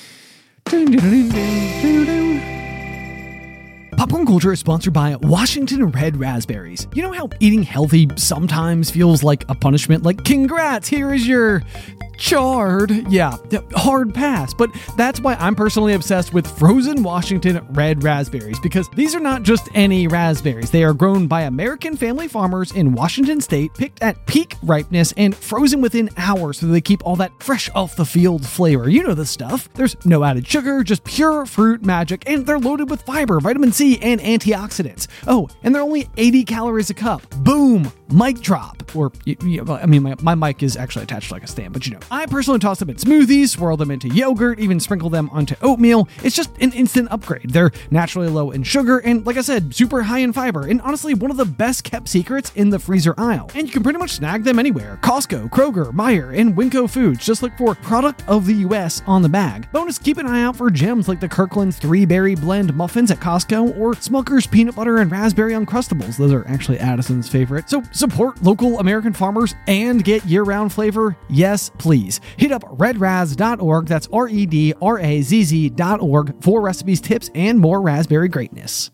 Popcorn Culture is sponsored by Washington Red Raspberries. You know how eating healthy sometimes feels like a punishment? Like, congrats, here is your charred, hard pass. But that's why I'm personally obsessed with frozen Washington Red Raspberries, because these are not just any raspberries. They are grown by American family farmers in Washington State, picked at peak ripeness, and frozen within hours so they keep all that fresh off the field flavor. You know the stuff. There's no added sugar, just pure fruit magic, and they're loaded with fiber, vitamin C, and antioxidants. Oh, and they're only 80 calories a cup. Boom! Mic drop. Or, my mic is actually attached to like a stand, but I personally toss them in smoothies, swirl them into yogurt, even sprinkle them onto oatmeal. It's just an instant upgrade. They're naturally low in sugar and, like I said, super high in fiber, and honestly, one of the best kept secrets in the freezer aisle. And you can pretty much snag them anywhere. Costco, Kroger, Meijer, and Winco Foods. Just look for Product of the US on the bag. Bonus, keep an eye out for gems like the Kirkland's 3-berry blend muffins at Costco, or Smucker's peanut butter and raspberry Uncrustables. Those are actually Addison's favorite. So support local American farmers and get year-round flavor. Yes, please. Hit up redraz.org. That's redrazz.org for recipes, tips, and more raspberry greatness.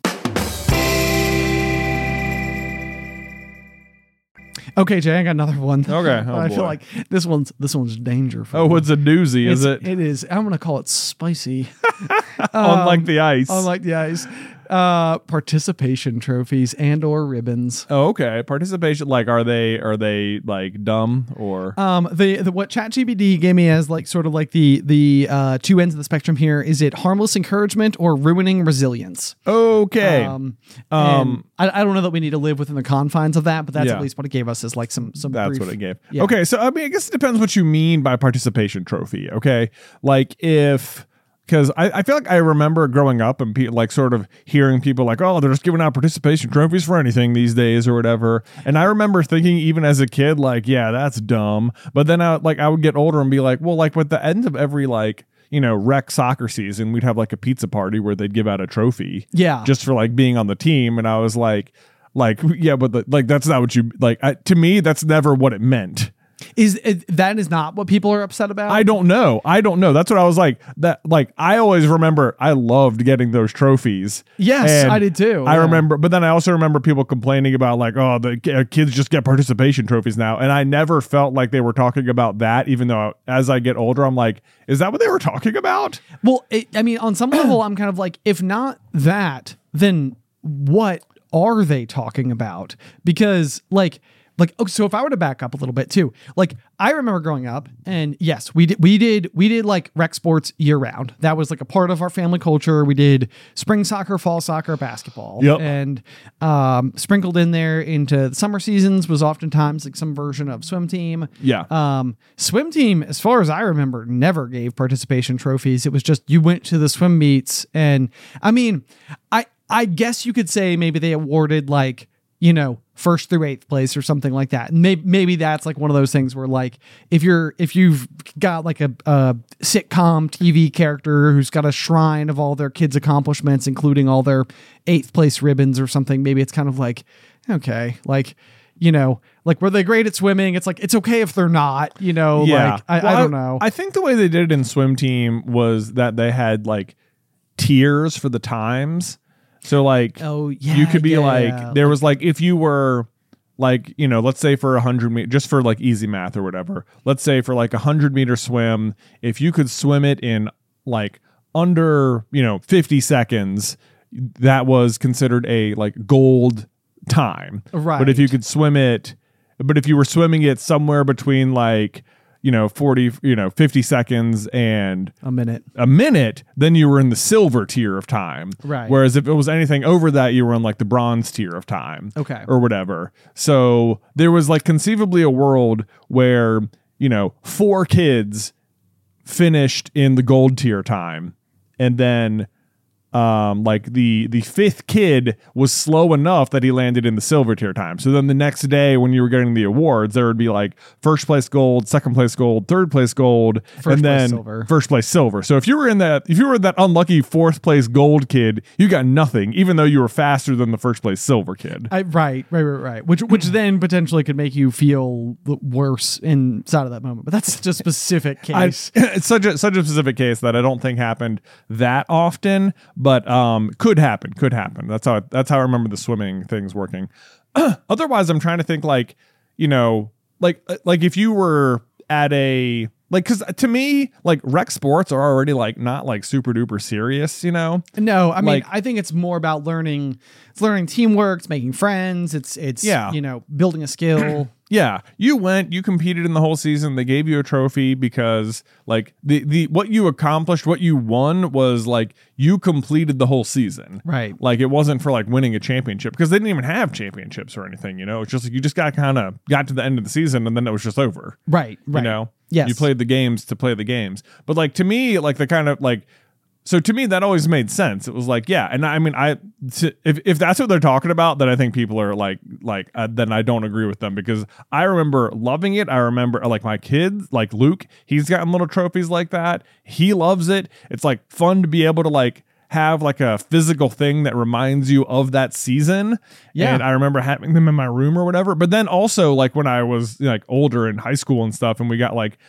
Okay, Jay, I got another one. Okay. Oh, I boy. feel like this one's dangerful. Oh, it's a doozy, is it? It is. I'm going to call it spicy. Unlike the ice. Unlike the ice. Participation trophies and or ribbons. Oh, okay. Participation, like, are they like dumb or? The what ChatGPT gave me as like sort of like the two ends of the spectrum here. Is it harmless encouragement or ruining resilience? Okay. And I don't know that we need to live within the confines of that, but that's Yeah. at least what it gave us, is like some That's brief, what it gave. Yeah. Okay, so I mean, I guess it depends what you mean by participation trophy. Okay, like because I feel like I remember growing up and like sort of hearing people like, oh, they're just giving out participation trophies for anything these days or whatever. And I remember thinking even as a kid, like, yeah, that's dumb. But then I would get older and be like, well, like with the end of every rec soccer season, we'd have like a pizza party where they'd give out a trophy. Yeah. Just for like being on the team. And I was like, yeah, but that's not what you like. To me, that's never what it meant. That is not what people are upset about? I don't know. That's what I was like. I always remember I loved getting those trophies. Yes, And I did too. I Yeah. remember, but then I also remember people complaining about like, oh, the kids just get participation trophies now. And I never felt like they were talking about that, even though as I get older, I'm like, is that what they were talking about? Well, on some level, I'm kind of like, if not that, then what are they talking about? Because so if I were to back up a little bit too, like I remember growing up, and yes, we did like rec sports year round. That was like a part of our family culture. We did spring soccer, fall soccer, basketball, Yep. and sprinkled in there into the summer seasons was oftentimes like some version of swim team. Yeah. Swim team, as far as I remember, never gave participation trophies. It was just you went to the swim meets, and I mean, I guess you could say maybe they awarded like, first through 8th place or something like that. Maybe that's like one of those things where like if you've got like a sitcom TV character who's got a shrine of all their kids' accomplishments, including all their 8th place ribbons or something, maybe it's kind of like, okay, like, like were they great at swimming? It's like, it's okay if they're not, Yeah. like I don't know. I think the way they did it in swim team was that they had like tiers for the times. So like, Oh, yeah, you could be yeah, like, yeah. there was like, if you were like, let's say for 100 meters, just for like easy math or whatever, let's say for like 100-meter swim, if you could swim it in like under, 50 seconds, that was considered a like gold time. Right. But if you were swimming it somewhere between like, 40, 50 seconds and A minute. then you were in the silver tier of time. Right. Whereas if it was anything over that, you were in like the bronze tier of time. Okay. Or whatever. So there was like conceivably a world where, 4 kids finished in the gold tier time. And then like the 5th kid was slow enough that he landed in the silver tier time. So then the next day when you were getting the awards, there would be like first place gold, second place gold, third place gold, and then first place silver. So if you were that unlucky 4th place gold kid, you got nothing, even though you were faster than the first place silver kid. Right. Which then potentially could make you feel worse inside of that moment. But that's such a specific case. It's such a specific case that I don't think happened that often. But could happen. That's how I remember the swimming things working. Otherwise, I'm trying to think like if you were at a because to me like rec sports are already like not like super duper serious. No, I mean I think it's more about learning. It's learning teamwork. It's making friends. It's building a skill. Yeah, you competed in the whole season. They gave you a trophy because like the what you accomplished, what you won was like you completed the whole season. Right. Like it wasn't for like winning a championship because they didn't even have championships or anything, It's just like you just got to the end of the season and then it was just over. Right. Yes. You played the games to play the games. But like to me, like the kind of like so to me, that always made sense. It was like, yeah. And I mean, if that's what they're talking about, then I think people are then I don't agree with them because I remember loving it. I remember like my kids, like Luke, he's gotten little trophies like that. He loves it. It's like fun to be able to like have like a physical thing that reminds you of that season. Yeah. And I remember having them in my room or whatever. But then also like when I was like older in high school and stuff, and we got like,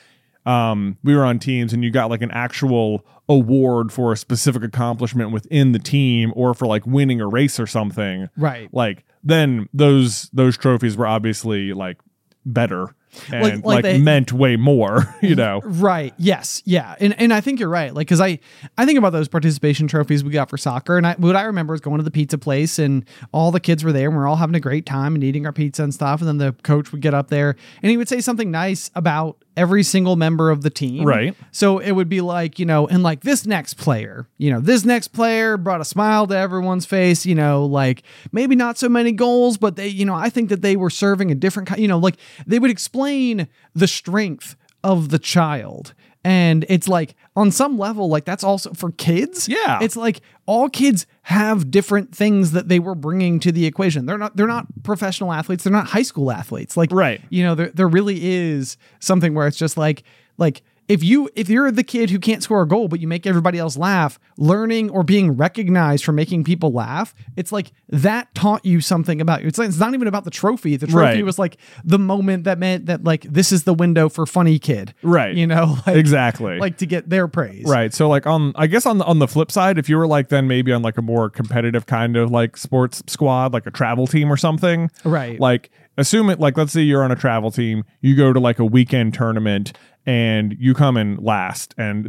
we were on teams and you got like an actual award for a specific accomplishment within the team or for like winning a race or something. Right. Like then those trophies were obviously like better and like meant way more, Right. Yes. Yeah. And I think you're right. Like, cause I think about those participation trophies we got for soccer. And what I remember is going to the pizza place and all the kids were there and we're all having a great time and eating our pizza and stuff. And then the coach would get up there and he would say something nice about every single member of the team. Right. So it would be like, and like this next player brought a smile to everyone's face, like maybe not so many goals, but they, I think that they were serving a different kind, like they would explain the strength of the child. And it's like on some level, like that's also for kids. Yeah. It's like all kids have different things that they were bringing to the equation. They're not professional athletes. They're not high school athletes. Like, right. There really is something where it's just like if you're the kid who can't score a goal, but you make everybody else laugh, learning or being recognized for making people laugh, it's like that taught you something about you. It's not even about the trophy. The trophy was like the moment that meant that like, this is the window for funny kid. Right. Exactly. Like to get their praise. Right. So like on the flip side, if you were like then maybe on like a more competitive kind of like sports squad, like a travel team or something. Right. Like assume it, like, let's say you're on a travel team, you go to like a weekend tournament and you come in last then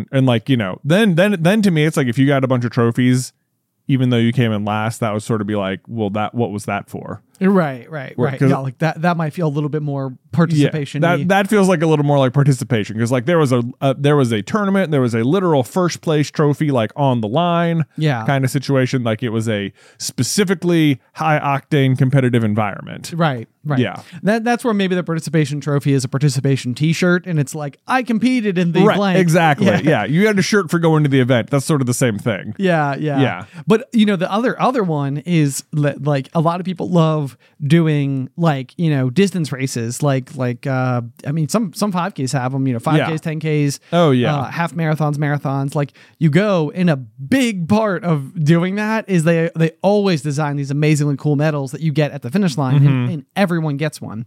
to me, it's like, if you got a bunch of trophies, even though you came in last, that would sort of be like, well, what was that for? Right. Yeah, like that might feel a little bit more participation. Yeah, that feels like a little more like participation because like there was a tournament, there was a literal first place trophy like on the line, kind of situation. Like it was a specifically high octane competitive environment. Right. Yeah. That's where maybe the participation trophy is a participation T-shirt, and it's like I competed in the blank. Exactly. Yeah. You had a shirt for going to the event. That's sort of the same thing. Yeah. But the other one is like a lot of people love doing like distance races like I mean some 5Ks have them 5Ks 10Ks half marathons like you go, and a big part of doing that is they always design these amazingly cool medals that you get at the finish line, and everyone gets one.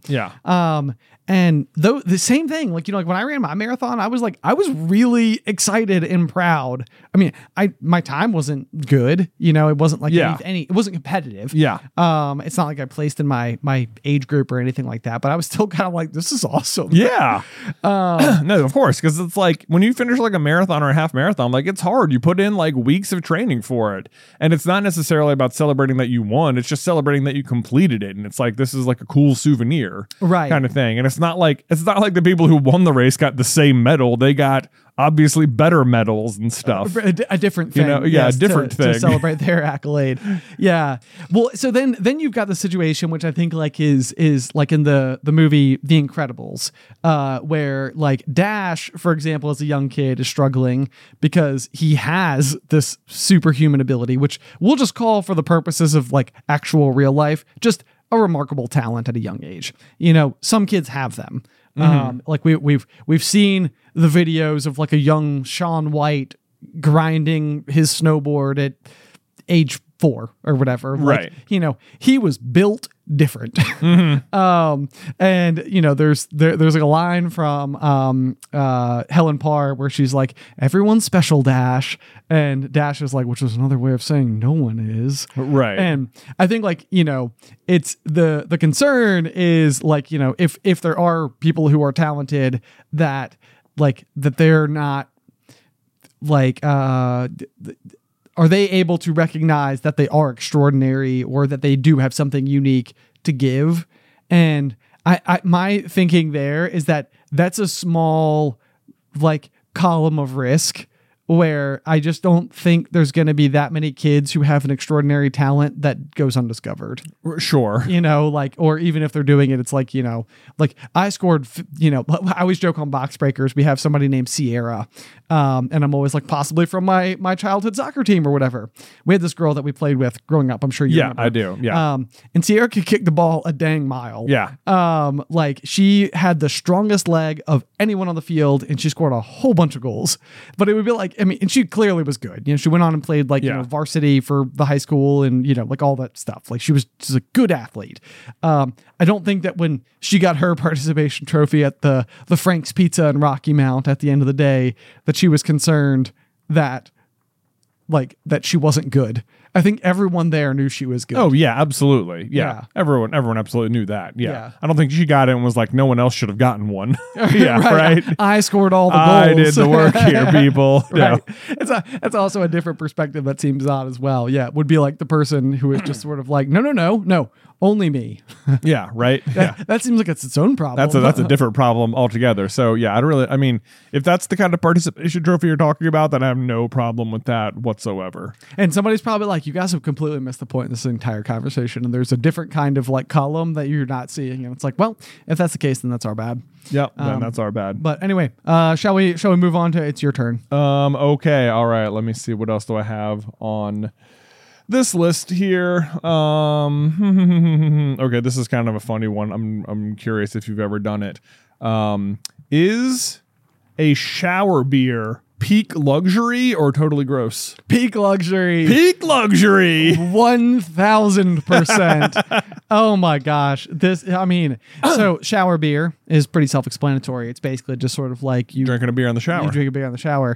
And though the same thing, like like when I ran my marathon, I was really excited and proud. I mean, my time wasn't good, it wasn't like it wasn't competitive. It's not like I placed in my age group or anything like that, but I was still kind of like, this is awesome. No, of course, because it's like when you finish like a marathon or a half marathon, like it's hard. You put in like weeks of training for it, and it's not necessarily about celebrating that you won. It's just celebrating that you completed it, and it's like this is like a cool souvenir, right? Kind of thing. And it's not like the people who won the race got the same medal. They got obviously better medals and stuff. A different thing. A different thing. To celebrate their accolade. Yeah. Well, so then you've got the situation, which I think like is like in the movie The Incredibles, where like Dash, for example, as a young kid is struggling because he has this superhuman ability, which we'll just call for the purposes of like actual real life, just a remarkable talent at a young age. Some kids have them. Like we've seen the videos of like a young Shaun White grinding his snowboard at age 4 or whatever. Right. Like, he was built different. And there's like a line from Helen Parr where she's like, everyone's special, Dash, and Dash is like, which is another way of saying no one is. Right. And I think like, it's the concern is like, if there are people who are talented that they're not like, are they able to recognize that they are extraordinary or that they do have something unique to give? And I my thinking there is that that's a small like column of risk where I just don't think there's going to be that many kids who have an extraordinary talent that goes undiscovered. Sure. Or even if they're doing it, it's like, like I scored, I always joke on Box Breakers, we have somebody named Sierra. And I'm always like, possibly from my childhood soccer team or whatever. We had this girl that we played with growing up. I'm sure you remember. I do. Yeah. And Sierra could kick the ball a dang mile. Yeah. Like she had the strongest leg of anyone on the field and she scored a whole bunch of goals, but it would be like, and she clearly was good. She went on and played like, varsity for the high school and, like all that stuff. Like she's a good athlete. I don't think that when she got her participation trophy at the Frank's Pizza in Rocky Mount at the end of the day, that she was concerned that she wasn't good. I think everyone there knew she was good. Oh yeah, absolutely. Yeah. Everyone absolutely knew that. Yeah. I don't think she got it and was like, no one else should have gotten one. Yeah. Right. I scored all the goals. I did the work here, people. Right. Yeah. It's also a different perspective that seems odd as well. Yeah. It would be like the person who is just sort of like, no, only me. Yeah. Right. Yeah. That seems like it's its own problem. That's a different problem altogether. So yeah, I mean, if that's the kind of participation trophy you're talking about, then I have no problem with that whatsoever. And somebody's probably like, you guys have completely missed the point in this entire conversation. And there's a different kind of like column that you're not seeing. And it's like, well, if that's the case, then that's our bad. Yep. Then that's our bad. But anyway, shall we move on to it's your turn? Okay. All right. Let me see. What else do I have on this list here? Okay, this is kind of a funny one. I'm curious if you've ever done it. Is a shower beer peak luxury or totally gross? Peak luxury. Peak luxury. 1000%. Oh my gosh. So shower beer is pretty self-explanatory. It's basically just sort of like you drinking a beer in the shower. You drink a beer in the shower.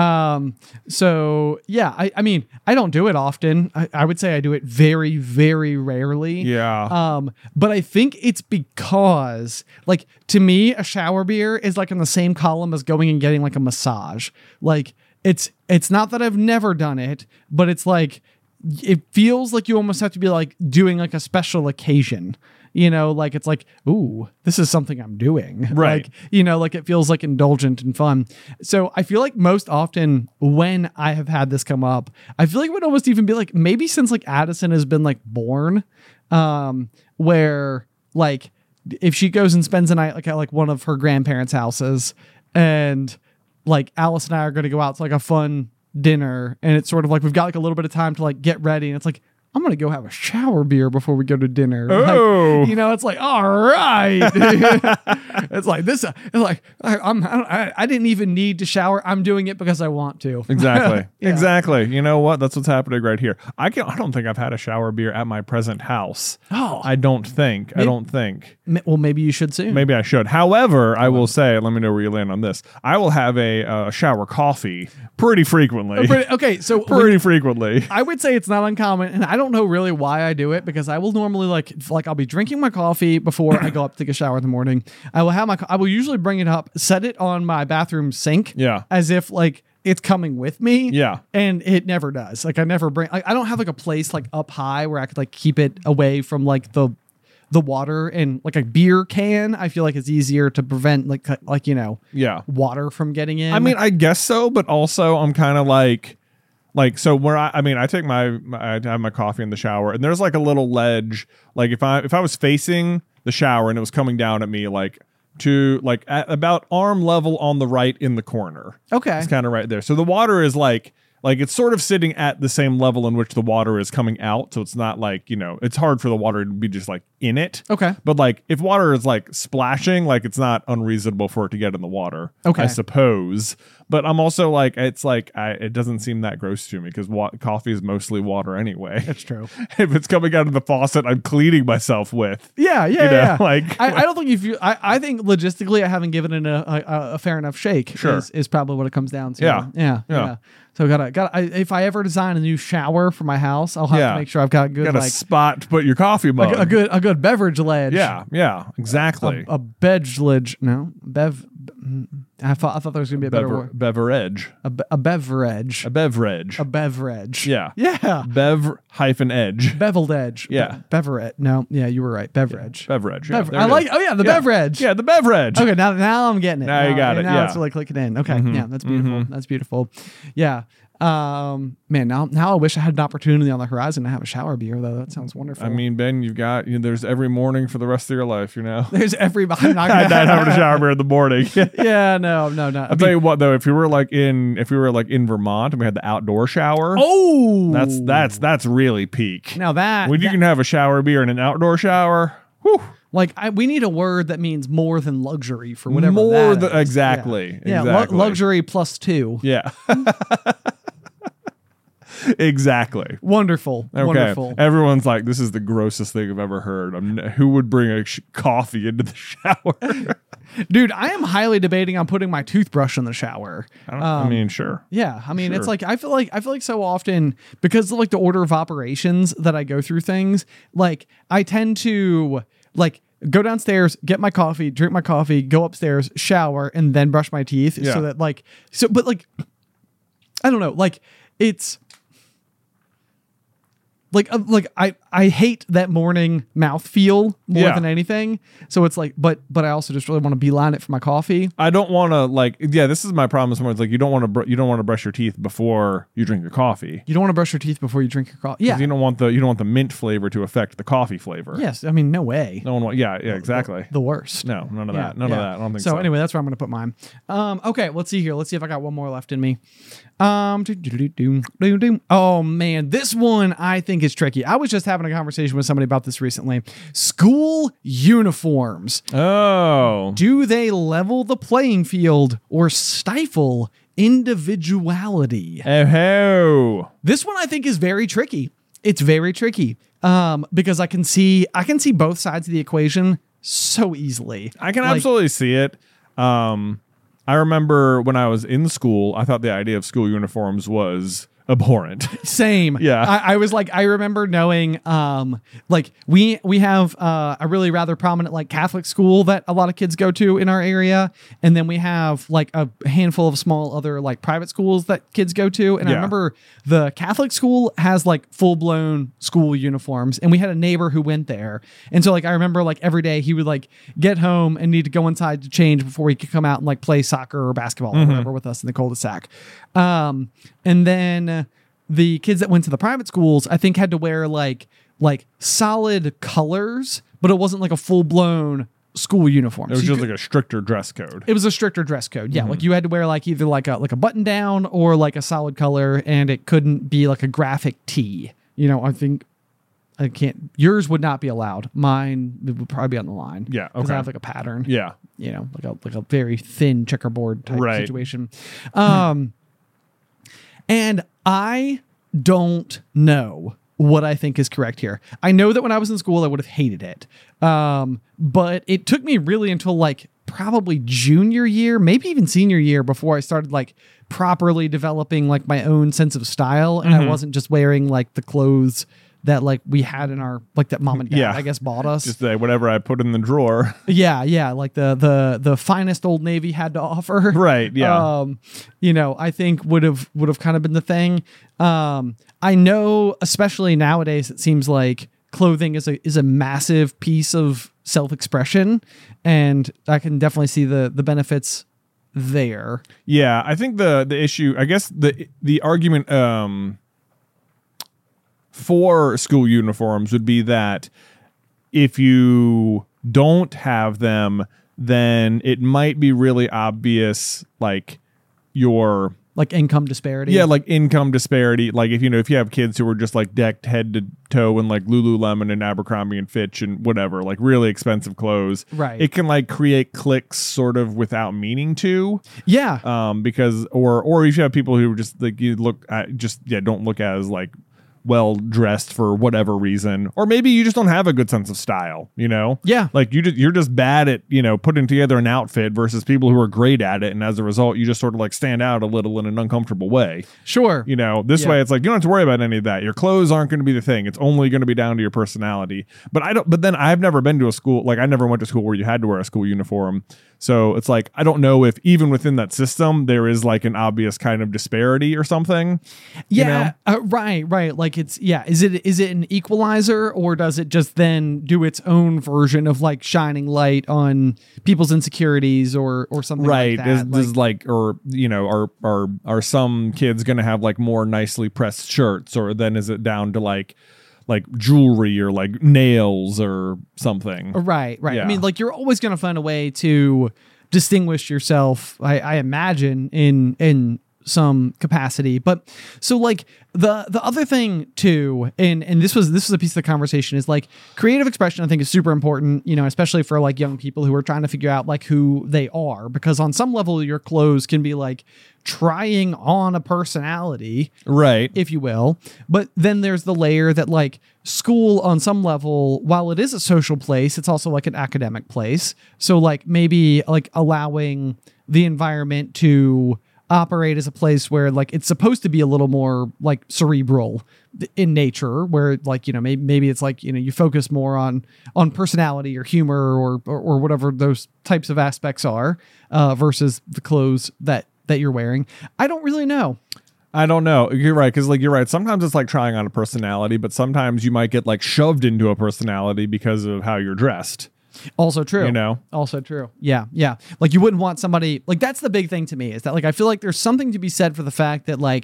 So yeah, I mean, I don't do it often. I would say I do it very, very rarely. Yeah. But I think it's because like to me, a shower beer is like in the same column as going and getting like a massage. Like it's not that I've never done it, but it's like it feels like you almost have to be like doing like a special occasion, like it's like, ooh, this is something I'm doing. Right. Like, like it feels like indulgent and fun. So I feel like most often when I have had this come up, I feel like it would almost even be like maybe since like Addison has been like born, where like if she goes and spends a night like at like one of her grandparents' houses and like Alice and I are going to go out to like a fun dinner and it's sort of like we've got like a little bit of time to like get ready and it's like I'm going to go have a shower beer before we go to dinner. Oh. Like, it's like, all right. It's like this, it's like, I didn't even need to shower. I'm doing it because I want to. Exactly. Yeah. Exactly. You know what? That's what's happening right here. I don't think I've had a shower beer at my present house. Oh. I don't think. Well, maybe you should soon. Maybe I should. However, I will say, let me know where you land on this. I will have a shower coffee pretty frequently. Pretty frequently. I would say it's not uncommon, and I don't know really why I do it because I will normally like I'll be drinking my coffee before I go up to take a shower in the morning. I will usually bring it up, set it on my bathroom sink, as if like it's coming with me, and it never does. Like I never bring. I don't have like a place like up high where I could like keep it away from like the the water in like a beer can, I feel like it's easier to prevent like Yeah. water from getting in. I mean, I guess so, but also I'm kind of like so where I take I have my coffee in the shower, and there's like a little ledge. Like if I was facing the shower and it was coming down at me like to like at about arm level on the right in the corner. Okay. It's kind of right there. So the water is like it's sort of sitting at the same level in which the water is coming out. So it's not like, it's hard for the water to be just like in it. Okay. But like if water is like splashing, like it's not unreasonable for it to get in the water. Okay. I suppose. But I'm also like, it's like, it doesn't seem that gross to me because coffee is mostly water anyway. That's true. If it's coming out of the faucet, I'm cleaning myself with. Yeah. Like I don't think I think logistically I haven't given it a fair enough shake. Sure. Is probably what it comes down to. Yeah. Yeah. So if I ever design a new shower for my house, I'll have to make sure I've got a good a spot to put your coffee mug. a good beverage ledge. Yeah, exactly. A beverage. No, I thought there was gonna be a better word. Beverage. A beverage. A beverage. A beverage. Yeah. Yeah. Bev-edge. Beveled edge. Yeah. Beverage. No. Yeah, you were right. Beverage. Beverage. Yeah, I like. Oh yeah, the beverage. Yeah, the beverage. Okay, now I'm getting it. Now you got it, Now yeah. it's really clicking in. Okay, yeah, that's beautiful. That's beautiful. Yeah. Man, now I wish I had an opportunity on the horizon to have a shower beer though. That sounds wonderful. I mean, Ben, you've got there's every morning for the rest of your life. There's everybody. I'm not I'm not having a shower beer in the morning. Yeah, no. I'll tell you what though, if we were like in Vermont and we had the outdoor shower, that's really peak. Now that when you can have a shower beer in an outdoor shower, whew. Like we need a word that means more than luxury for whatever that is. Exactly. Yeah, exactly. Luxury +2. Yeah. Exactly. Wonderful. Okay. Wonderful. Everyone's like, this is the grossest thing I've ever heard. Who would bring a coffee into the shower? Dude, I am highly debating on putting my toothbrush in the shower. I mean, sure. Yeah, I mean, Sure. it's like I feel like so often because of like the order of operations that I go through things, like I tend to like go downstairs, get my coffee, drink my coffee, go upstairs, shower, and then brush my teeth. Yeah. So that but I don't know, like it's. Like I hate that morning mouthfeel more Yeah. than anything. So it's like, but I also just really want to beeline it for my coffee. I don't want to this is my problem. Somewhere it's like you don't want to brush your teeth before you drink your coffee. You don't want to brush your teeth before you drink your coffee. Yeah. You don't want the mint flavor to affect the coffee flavor. Yes. I mean, no way. No one yeah, exactly. The worst. No, none of Yeah, that. None of yeah. that. I don't think so. So anyway, that's where I'm going to put mine. Okay, let's see here. Let's see if I got one more left in me. Oh man, this one I think is tricky. I was just having a conversation with somebody about this recently. School uniforms. Oh. Do they level the playing field or stifle individuality? Oh. This one I think is very tricky. It's very tricky. Because I can see both sides of the equation so easily. I can absolutely see it. I remember when I was in school, I thought the idea of school uniforms was abhorrent. Same. Yeah. I was like, I remember knowing, like we have a really rather prominent like Catholic school that a lot of kids go to in our area, and then we have like a handful of small other like private schools that kids go to. And I Yeah. remember the Catholic school has like full blown school uniforms, and we had a neighbor who went there, and so like I remember like every day he would like get home and need to go inside to change before he could come out and like play soccer or basketball or whatever with us in the cul-de-sac. And then the kids that went to the private schools, I think, had to wear like solid colors, but it wasn't like a full blown school uniform. It was So you just could- like a stricter dress code. it was a stricter dress code. Yeah, like you had to wear like either like a button down or like a solid color, and it couldn't be like a graphic tee. I think I can't. Yours would not be allowed. Mine would probably be on the line. Yeah, because I okay. have like a pattern. Yeah. Like a very thin checkerboard type Right. situation. And I don't know what I think is correct here. I know that when I was in school, I would have hated it. But it took me really until like probably junior year, maybe even senior year before I started like properly developing like my own sense of style. And I wasn't just wearing like the clothes that like we had in our, like that mom and dad, Yeah. I guess, bought us. Just whatever I put in the drawer. Yeah, like the finest Old Navy had to offer. Right, yeah. I think would have kind of been the thing. I know, especially nowadays, it seems like clothing is a massive piece of self-expression, and I can definitely see the benefits there. Yeah, I think the issue, I guess the argument for school uniforms would be that if you don't have them, then it might be really obvious, like your like income disparity. Yeah, like income disparity. Like if you have kids who are just like decked head to toe in like Lululemon and Abercrombie and Fitch and whatever, like really expensive clothes. Right. It can like create cliques sort of without meaning to. Yeah. Because or if you have people who just like you look at don't look as like well dressed for whatever reason, or maybe you just don't have a good sense of style, Yeah. like you're just bad at putting together an outfit versus people who are great at it, and as a result you just sort of like stand out a little in an uncomfortable way. Sure. This way it's like you don't have to worry about any of that. Your clothes aren't going to be the thing. It's only going to be down to your personality. But then I've never been to a school, like I never went to school where you had to wear a school uniform. So it's like, I don't know if even within that system, there is like an obvious kind of disparity or something. Yeah. Right. Like is it an equalizer, or does it just then do its own version of like shining light on people's insecurities or something right. like that? Are some kids going to have like more nicely pressed shirts, or then is it down to like jewelry or like nails or something? Right. Yeah. I mean, like you're always going to find a way to distinguish yourself, I imagine, in some capacity. But so like the other thing too, and this was a piece of the conversation, is like creative expression I think is super important, especially for like young people who are trying to figure out like who they are, because on some level your clothes can be like trying on a personality, right, if you will. But then there's the layer that like school on some level, while it is a social place, it's also like an academic place. So like maybe like allowing the environment to operate as a place where like it's supposed to be a little more like cerebral in nature, where like maybe it's like you focus more on personality or humor or whatever those types of aspects are, versus the clothes that you're wearing. I don't really know. I don't know. You're right, because like you're right. Sometimes it's like trying on a personality, but sometimes you might get like shoved into a personality because of how you're dressed. Also true. Also true. Yeah. Like you wouldn't want somebody, like that's the big thing to me, is that like I feel like there's something to be said for the fact that like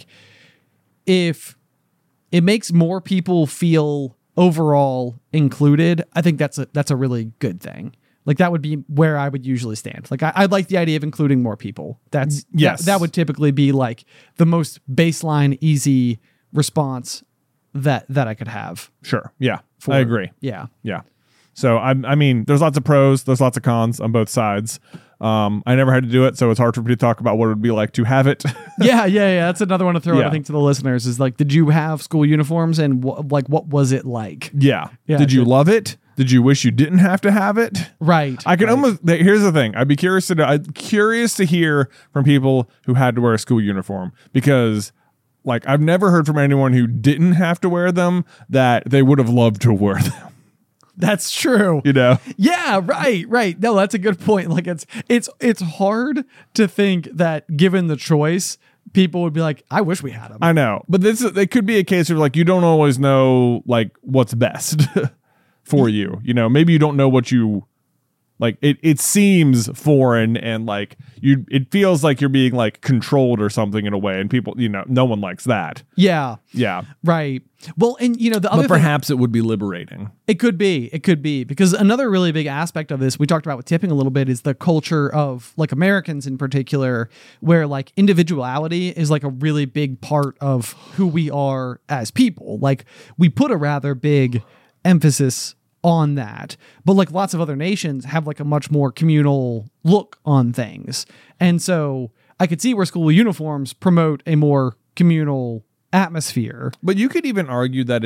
if it makes more people feel overall included, I think that's a really good thing. Like that would be where I would usually stand. Like I like the idea of including more people. That would typically be like the most baseline easy response that I could have. Sure. Yeah. I agree. Yeah. So I mean, there's lots of pros, there's lots of cons on both sides. I never had to do it, so it's hard for me to talk about what it would be like to have it. Yeah. That's another one to throw out, I think, to the listeners, is like, did you have school uniforms, and what was it like? Yeah. Did you love it? Did you wish you didn't have to have it? Right. I can almost. Here's the thing. I'm curious to hear from people who had to wear a school uniform, because like I've never heard from anyone who didn't have to wear them that they would have loved to wear them. That's true. Yeah, right. No, that's a good point. Like it's hard to think that given the choice, people would be like, I wish we had them. I know. But it could be a case of like you don't always know like what's best for you. Maybe you don't know what you like. It seems foreign, and like it feels like you're being like controlled or something in a way, and people, no one likes that. Yeah. Right. Well, and the other but perhaps it would be liberating. It could be, because another really big aspect of this we talked about with tipping a little bit is the culture of like Americans in particular, where like individuality is like a really big part of who we are as people. Like we put a rather big emphasis on that, but like lots of other nations have like a much more communal look on things. And so I could see where school uniforms promote a more communal atmosphere. But you could even argue that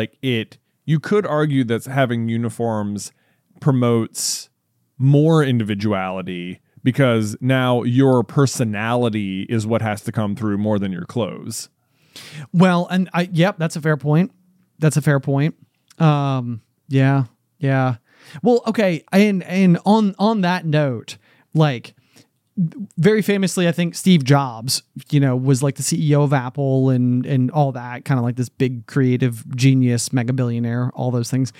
you could argue that having uniforms promotes more individuality, because now your personality is what has to come through more than your clothes. Well, and that's a fair point. Yeah. Well, okay. And on that note, like very famously, I think Steve Jobs, was like the CEO of Apple and all that, kind of like this big creative genius, mega billionaire, all those things.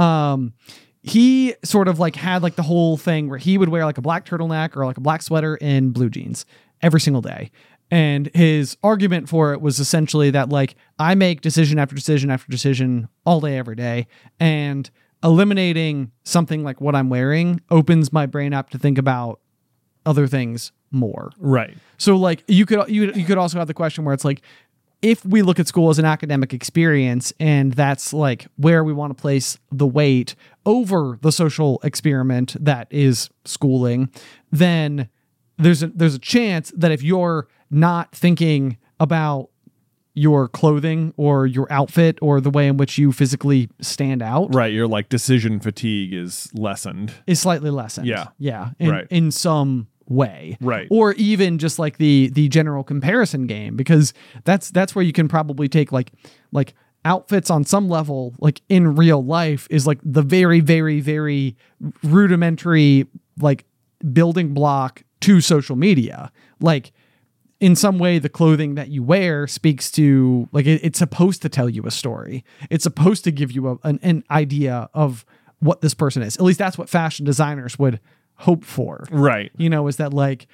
He sort of like had like the whole thing where he would wear like a black turtleneck or like a black sweater and blue jeans every single day. And his argument for it was essentially that like I make decision after decision after decision all day, every day. And eliminating something like what I'm wearing opens my brain up to think about other things more. Right. So like you could also have the question where it's like, if we look at school as an academic experience and that's like where we want to place the weight over the social experiment that is schooling, then there's a chance that if you're not thinking about your clothing or your outfit or the way in which you physically stand out, Right. Your like decision fatigue is lessened. is slightly lessened. Yeah. Yeah. Right. In some way. Right. Or even just like the general comparison game, because that's where you can probably take like outfits on some level, like in real life, is like the very, very, very rudimentary like building block to social media. Like in some way, the clothing that you wear speaks to like it's supposed to tell you a story. It's supposed to give you an idea of what this person is. At least that's what fashion designers would hope for. Right. Is that like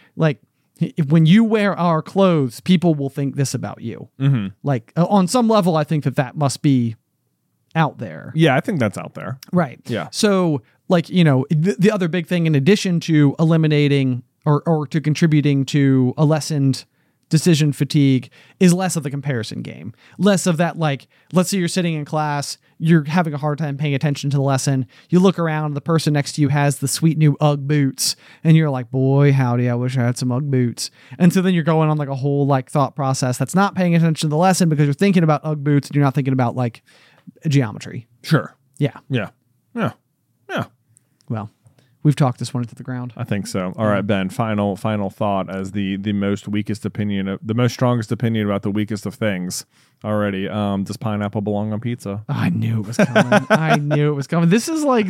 when you wear our clothes, people will think this about you. Mm-hmm. Like on some level, I think that must be out there. Yeah, I think that's out there. Right. Yeah. So like, the other big thing in addition to eliminating or to contributing to a lessened decision fatigue is less of the comparison game, less of that. Like, let's say you're sitting in class, you're having a hard time paying attention to the lesson. You look around, the person next to you has the sweet new UGG boots, and you're like, boy, howdy, I wish I had some UGG boots. And so then you're going on like a whole like thought process that's not paying attention to the lesson because you're thinking about UGG boots and you're not thinking about like geometry. Sure. Yeah. Yeah. Yeah. Yeah. Well, we've talked this one into the ground. I think so. All right, Ben, final thought as the most weakest opinion, the most strongest opinion about the weakest of things already. Does pineapple belong on pizza? I knew it was coming. I knew it was coming. This is like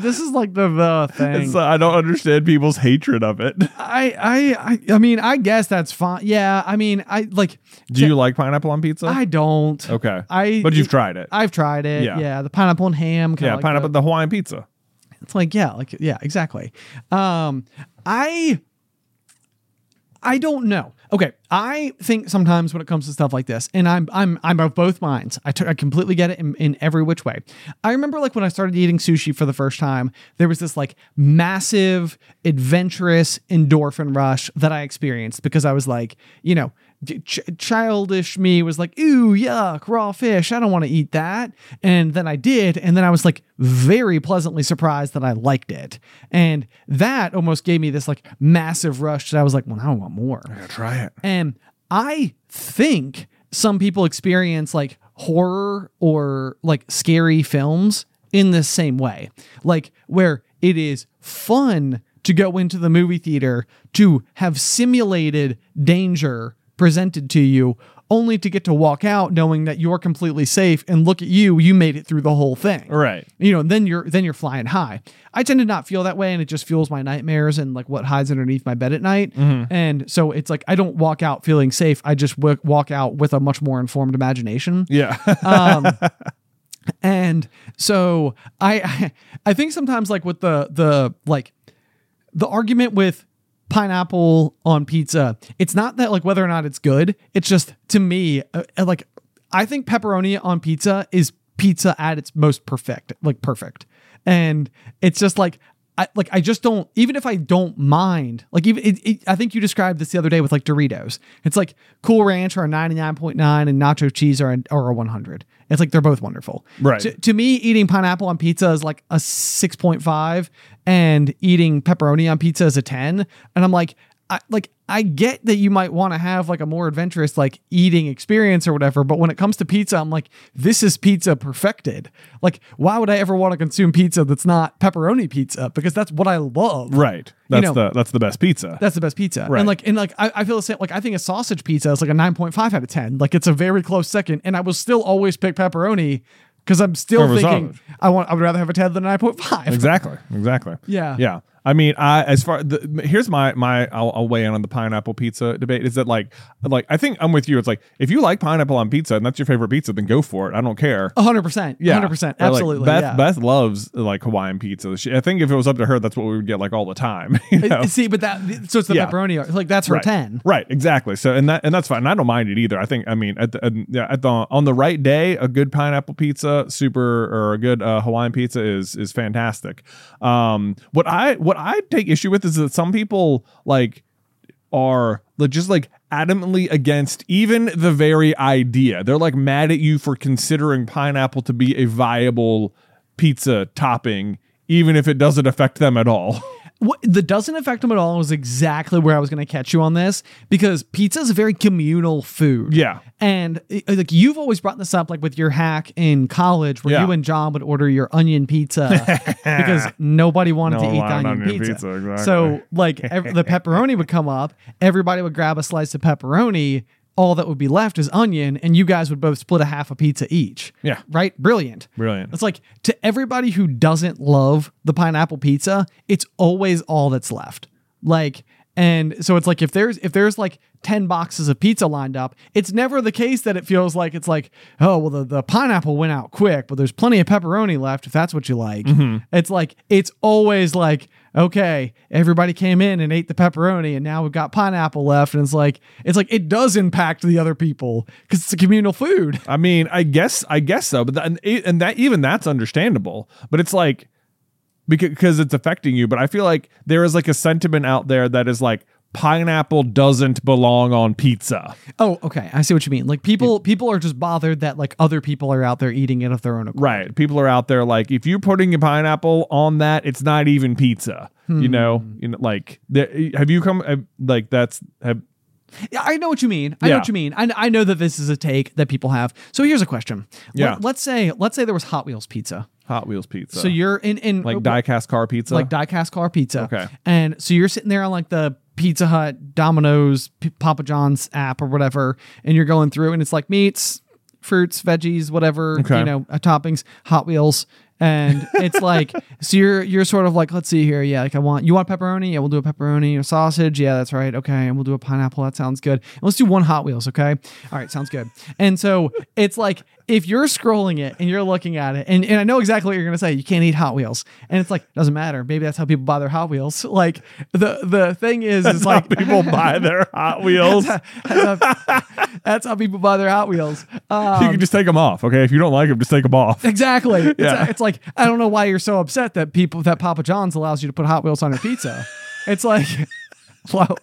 the thing. I don't understand people's hatred of it. I mean, I guess that's fine. Yeah. I mean, Do you like pineapple on pizza? I don't. Okay. But you've tried it. I've tried it. Yeah. Yeah. The pineapple and ham. Yeah, like pineapple, the Hawaiian pizza. It's like, yeah, exactly. I don't know. Okay, I think sometimes when it comes to stuff like this, and I'm of both minds. I completely get it in every which way. I remember like when I started eating sushi for the first time, there was this like massive adventurous endorphin rush that I experienced because I was like, childish me was like, ooh, yuck, raw fish. I don't want to eat that. And then I did. And then I was like very pleasantly surprised that I liked it. And that almost gave me this like massive rush that I was like, well, now I want more. I gotta try it. And I think some people experience like horror or like scary films in the same way, like where it is fun to go into the movie theater to have simulated danger presented to you only to get to walk out knowing that you're completely safe and look at you made it through the whole thing. Right. Then you're flying high. I tend to not feel that way, and it just fuels my nightmares and like what hides underneath my bed at night. Mm-hmm. And so it's like I don't walk out feeling safe. I just walk out with a much more informed imagination. Yeah. And so I think sometimes like with the argument with pineapple on pizza, it's not that like whether or not it's good. It's just to me, like I think pepperoni on pizza is pizza at its most perfect. And it's just like I just don't, even if I don't mind, like even I think you described this the other day with like Doritos. It's like Cool Ranch are a 99.9 and nacho cheese are a 100. It's like they're both wonderful. Right. To me, eating pineapple on pizza is like a 6.5 and eating pepperoni on pizza is a 10. And I'm like, I get that you might want to have like a more adventurous like eating experience or whatever, but when it comes to pizza, I'm like, this is pizza perfected. Like, why would I ever want to consume pizza that's not pepperoni pizza? Because that's what I love. Right. That's the best pizza. That's the best pizza. Right. And I feel the same. Like I think a sausage pizza is like a 9.5 out of 10. Like it's a very close second. And I will still always pick pepperoni because I'm still Over thinking sausage. I would rather have a 10 than a 9.5. Exactly. Yeah. Yeah. I mean, here's my I'll weigh in on the pineapple pizza debate. Is that like I think I'm with you. It's like if you like pineapple on pizza and that's your favorite pizza, then go for it. I don't care. 100%. Yeah, 100%. Absolutely. Like Beth loves like Hawaiian pizza. I think if it was up to her, that's what we would get like all the time. You know? See, but so it's the pepperoni. Like that's her 10. Right. Exactly. So and that's fine. And I don't mind it either. I think on the right day, a good pineapple pizza, or a good Hawaiian pizza is fantastic. What I take issue with is that some people like are just like adamantly against even the very idea. They're like mad at you for considering pineapple to be a viable pizza topping, even if it doesn't affect them at all. What that doesn't affect them at all is exactly where I was going to catch you on this, because pizza is a very communal food. Yeah. And like you've always brought this up, like with your hack in college, where you and John would order your onion pizza because nobody wanted to eat the onion pizza. Exactly. So like the pepperoni would come up, everybody would grab a slice of pepperoni. All that would be left is onion, and you guys would both split a half a pizza each. Yeah. Right? Brilliant. Brilliant. It's like, to everybody who doesn't love the pineapple pizza, it's always all that's left. Like, and so it's like, if there's like 10 boxes of pizza lined up, it's never the case that it feels like it's like, oh, well, the pineapple went out quick, but there's plenty of pepperoni left if that's what you like. Mm-hmm. It's like, it's always like, okay, everybody came in and ate the pepperoni and now we've got pineapple left. And it's like it does impact the other people because it's a communal food. I mean, I guess so, but that's understandable. But it's like, because it's affecting you. But I feel like there is like a sentiment out there that is like, pineapple doesn't belong on pizza. Oh, okay. I see what you mean. Like people are just bothered that like other people are out there eating it of their own accord. Right. People are out there like, if you're putting a pineapple on that, it's not even pizza. You know, like have you come like yeah, I know what you mean. I know what you mean. I know that this is a take that people have. So here's a question. Yeah. Let's say there was Hot Wheels pizza. Hot Wheels pizza. So you're in like die-cast car pizza? Like die-cast car pizza. Okay. And so you're sitting there on like the Pizza Hut, Domino's, Papa John's app or whatever, and you're going through and it's like meats, fruits, veggies, whatever, toppings, Hot Wheels. And it's like, so you're sort of like, let's see here. Yeah. Like you want pepperoni? Yeah, we'll do a pepperoni. Or sausage? Yeah, that's right. Okay. And we'll do a pineapple. That sounds good. And let's do one Hot Wheels. Okay. All right. Sounds good. And so it's like, if you're scrolling it and you're looking at it, and I know exactly what you're going to say, you can't eat Hot Wheels. And it's like, doesn't matter. Maybe that's how people buy their Hot Wheels. Like the thing is like people buy their Hot Wheels. That's how people buy their Hot Wheels. You can just take them off. Okay. If you don't like them, just take them off. Exactly. Yeah. It's like, I don't know why you're so upset that Papa John's allows you to put Hot Wheels on your pizza. It's like, wow.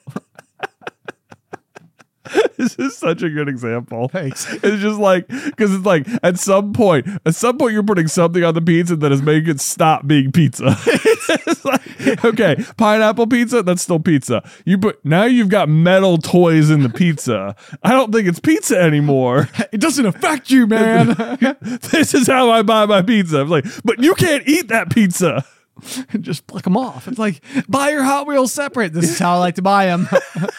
This is such a good example. Thanks. It's just like, because it's like at some point you're putting something on the pizza that is making it stop being pizza. It's like, okay, pineapple pizza, that's still pizza. Now you've got metal toys in the pizza. I don't think it's pizza anymore. It doesn't affect you, man. This is how I buy my pizza. I'm like, but you can't eat that pizza. Just pluck them off. It's like, buy your Hot Wheels separate. This is how I like to buy them.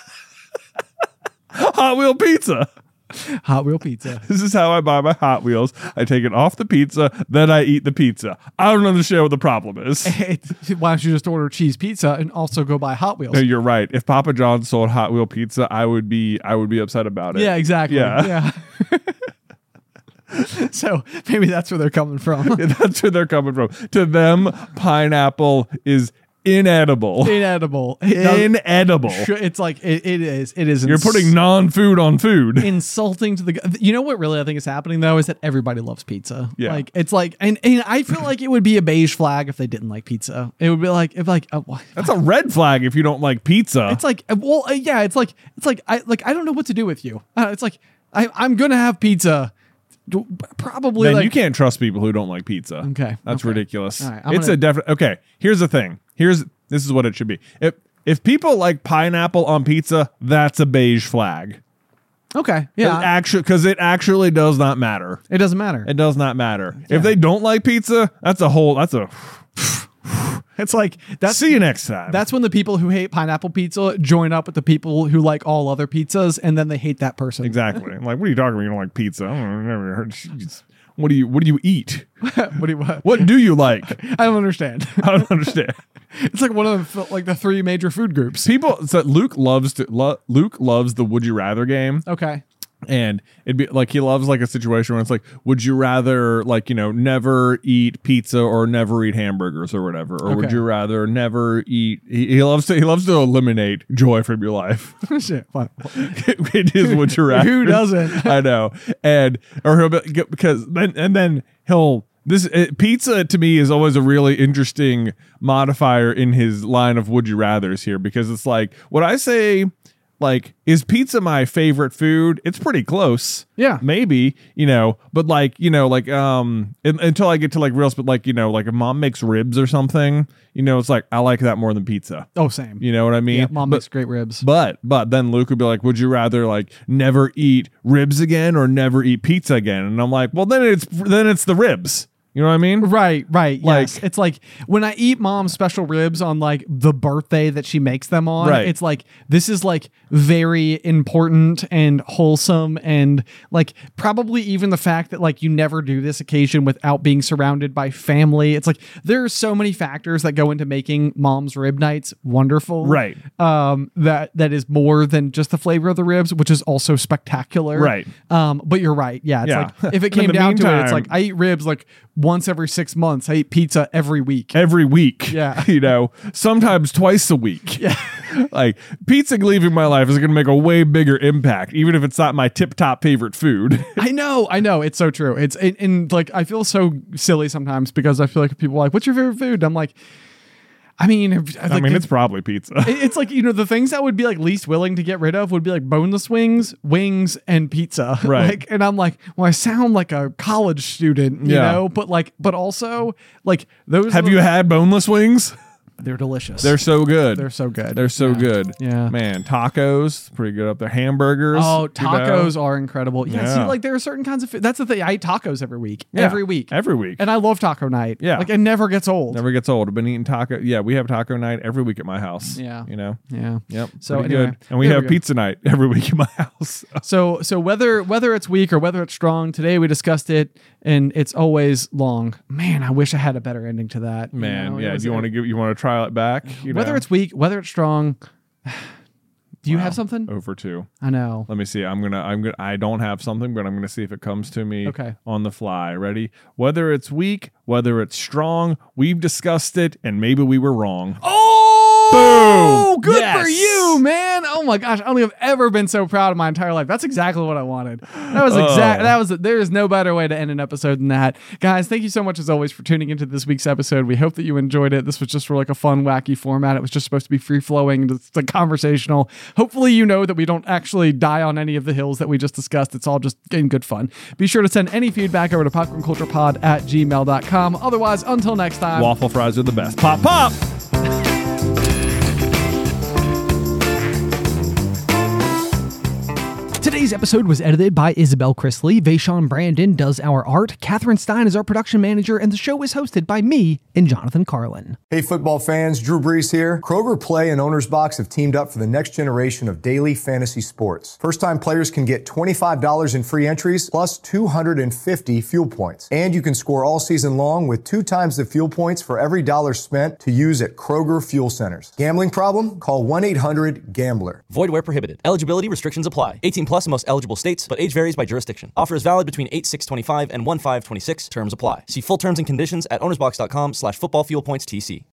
Hot Wheel pizza. Hot Wheel pizza. This is how I buy my Hot Wheels. I take it off the pizza, then I eat the pizza. I don't understand what the problem is. Why don't you just order cheese pizza and also go buy Hot Wheels? No, you're right. If Papa John sold Hot Wheel pizza, I would be upset about it. Yeah, exactly. Yeah. So maybe that's where they're coming from. That's where they're coming from. To them, pineapple is inedible. Inedible. It's like it is. You're putting non-food on food. Insulting to the. You know what really I think is happening though is that everybody loves pizza. Yeah. Like it's like, and I feel like it would be a beige flag if they didn't like pizza. It would be like that's a red flag if you don't like pizza. It's like yeah. It's like I don't know what to do with you. It's like I'm gonna have pizza. Probably. Then you can't trust people who don't like pizza. Okay, that's ridiculous. All right, it's a definite. Okay, here's the thing. This is what it should be. If people like pineapple on pizza, that's a beige flag. Okay, yeah. Because it actually does not matter. It doesn't matter. It does not matter. Yeah. If they don't like pizza, that's a. It's like see you next time. That's when the people who hate pineapple pizza join up with the people who like all other pizzas, and then they hate that person. Exactly. Like, what are you talking about? You don't like pizza? I don't know, never heard. What do you eat? What do you What do you like? I don't understand. I don't understand. It's like one of the, like the three major food groups. Luke loves the Would You Rather game. Okay. And it'd be like he loves like a situation where it's like, would you rather like, never eat pizza or never eat hamburgers or whatever, or would you rather never eat? He loves to eliminate joy from your life. Shit, It is Would You Rather. Who doesn't? I know, pizza to me is always a really interesting modifier in his line of Would You Rathers here, because it's like, would I say, like, is pizza my favorite food? It's pretty close. Yeah. Maybe, but until I get to like real, but like, like if mom makes ribs or something, it's like, I like that more than pizza. Oh, same. You know what I mean? Yeah, mom makes great ribs. But then Luke would be like, would you rather like never eat ribs again or never eat pizza again? And I'm like, well, then it's the ribs. You know what I mean? Right. Like, Yes. It's like when I eat mom's special ribs on like the birthday that she makes them on, right. It's like, this is like very important and wholesome, and like probably even the fact that like you never do this occasion without being surrounded by family. It's like there are so many factors that go into making mom's rib nights wonderful. Right. That is more than just the flavor of the ribs, which is also spectacular. Right. But you're right. Yeah. It's Yeah. like if it came down to it, it's like I eat ribs like once every 6 months. I eat pizza every week. Yeah. Sometimes twice a week. Yeah. Like pizza leaving my life is going to make a way bigger impact, even if it's not my tip top favorite food. I know. It's so true. And like, I feel so silly sometimes because I feel like people are like, what's your favorite food? I'm like, it's probably pizza. It's like, the things that would be like least willing to get rid of would be like boneless wings, and pizza. Right. Like, and I'm like, well, I sound like a college student, you know, but also like those. Have you had boneless wings? They're delicious. They're so good. They're so good. They're so good. Yeah. Man, tacos, pretty good up there. Hamburgers. Oh, tacos are incredible. Yeah, see, Yeah. like there are certain kinds of food. That's the thing. I eat tacos every week. Yeah. Every week. And I love taco night. Yeah. Like it never gets old. never gets old. I've been eating taco. Yeah, we have taco night every week at my house. Yeah. Yep. So pretty anyway, good. And we there have we go. pizza night every week at my house. So whether it's weak or whether it's strong, today we discussed it, and it's always long. Man, I wish I had a better ending to that. Man, It yeah. was- Do you want to trial it back? whether it's weak, whether it's strong. Do you Wow. have something? Over 2. I know. Let me see. I don't have something, but I'm gonna see if it comes to me Okay. on the fly. Ready? Whether it's weak, whether it's strong, we've discussed it, and maybe we were wrong. Oh, Boom! good Yes! for you, man. Oh my gosh, I don't think I've ever been so proud of my entire life. That's exactly what I wanted. There is no better way to end an episode than that. Guys, thank you so much as always for tuning into this week's episode. We hope that you enjoyed it. This was just for like a fun, wacky format. It was just supposed to be free flowing, just like conversational. Hopefully you know that we don't actually die on any of the hills that we just discussed. It's all just in good fun. Be sure to send any feedback over to popcornculturepod@gmail.com. Otherwise, until next time. Waffle fries are the best. Pop, pop! Today's episode was edited by Isabel Chrisley. Vaishon Brandon does our art. Catherine Stein is our production manager, and the show is hosted by me and Jonathan Carlin. Hey, football fans, Drew Brees here. Kroger Play and Owner's Box have teamed up for the next generation of daily fantasy sports. First-time players can get $25 in free entries plus 250 fuel points. And you can score all season long with 2 times the fuel points for every dollar spent to use at Kroger Fuel Centers. Gambling problem? Call 1-800-GAMBLER. Void where prohibited. Eligibility restrictions apply. 18 plus in most eligible states, but age varies by jurisdiction. Offer is valid between 8/6/25 and 1/5/26. Terms apply. See full terms and conditions at ownersbox.com/footballfuelpointstc.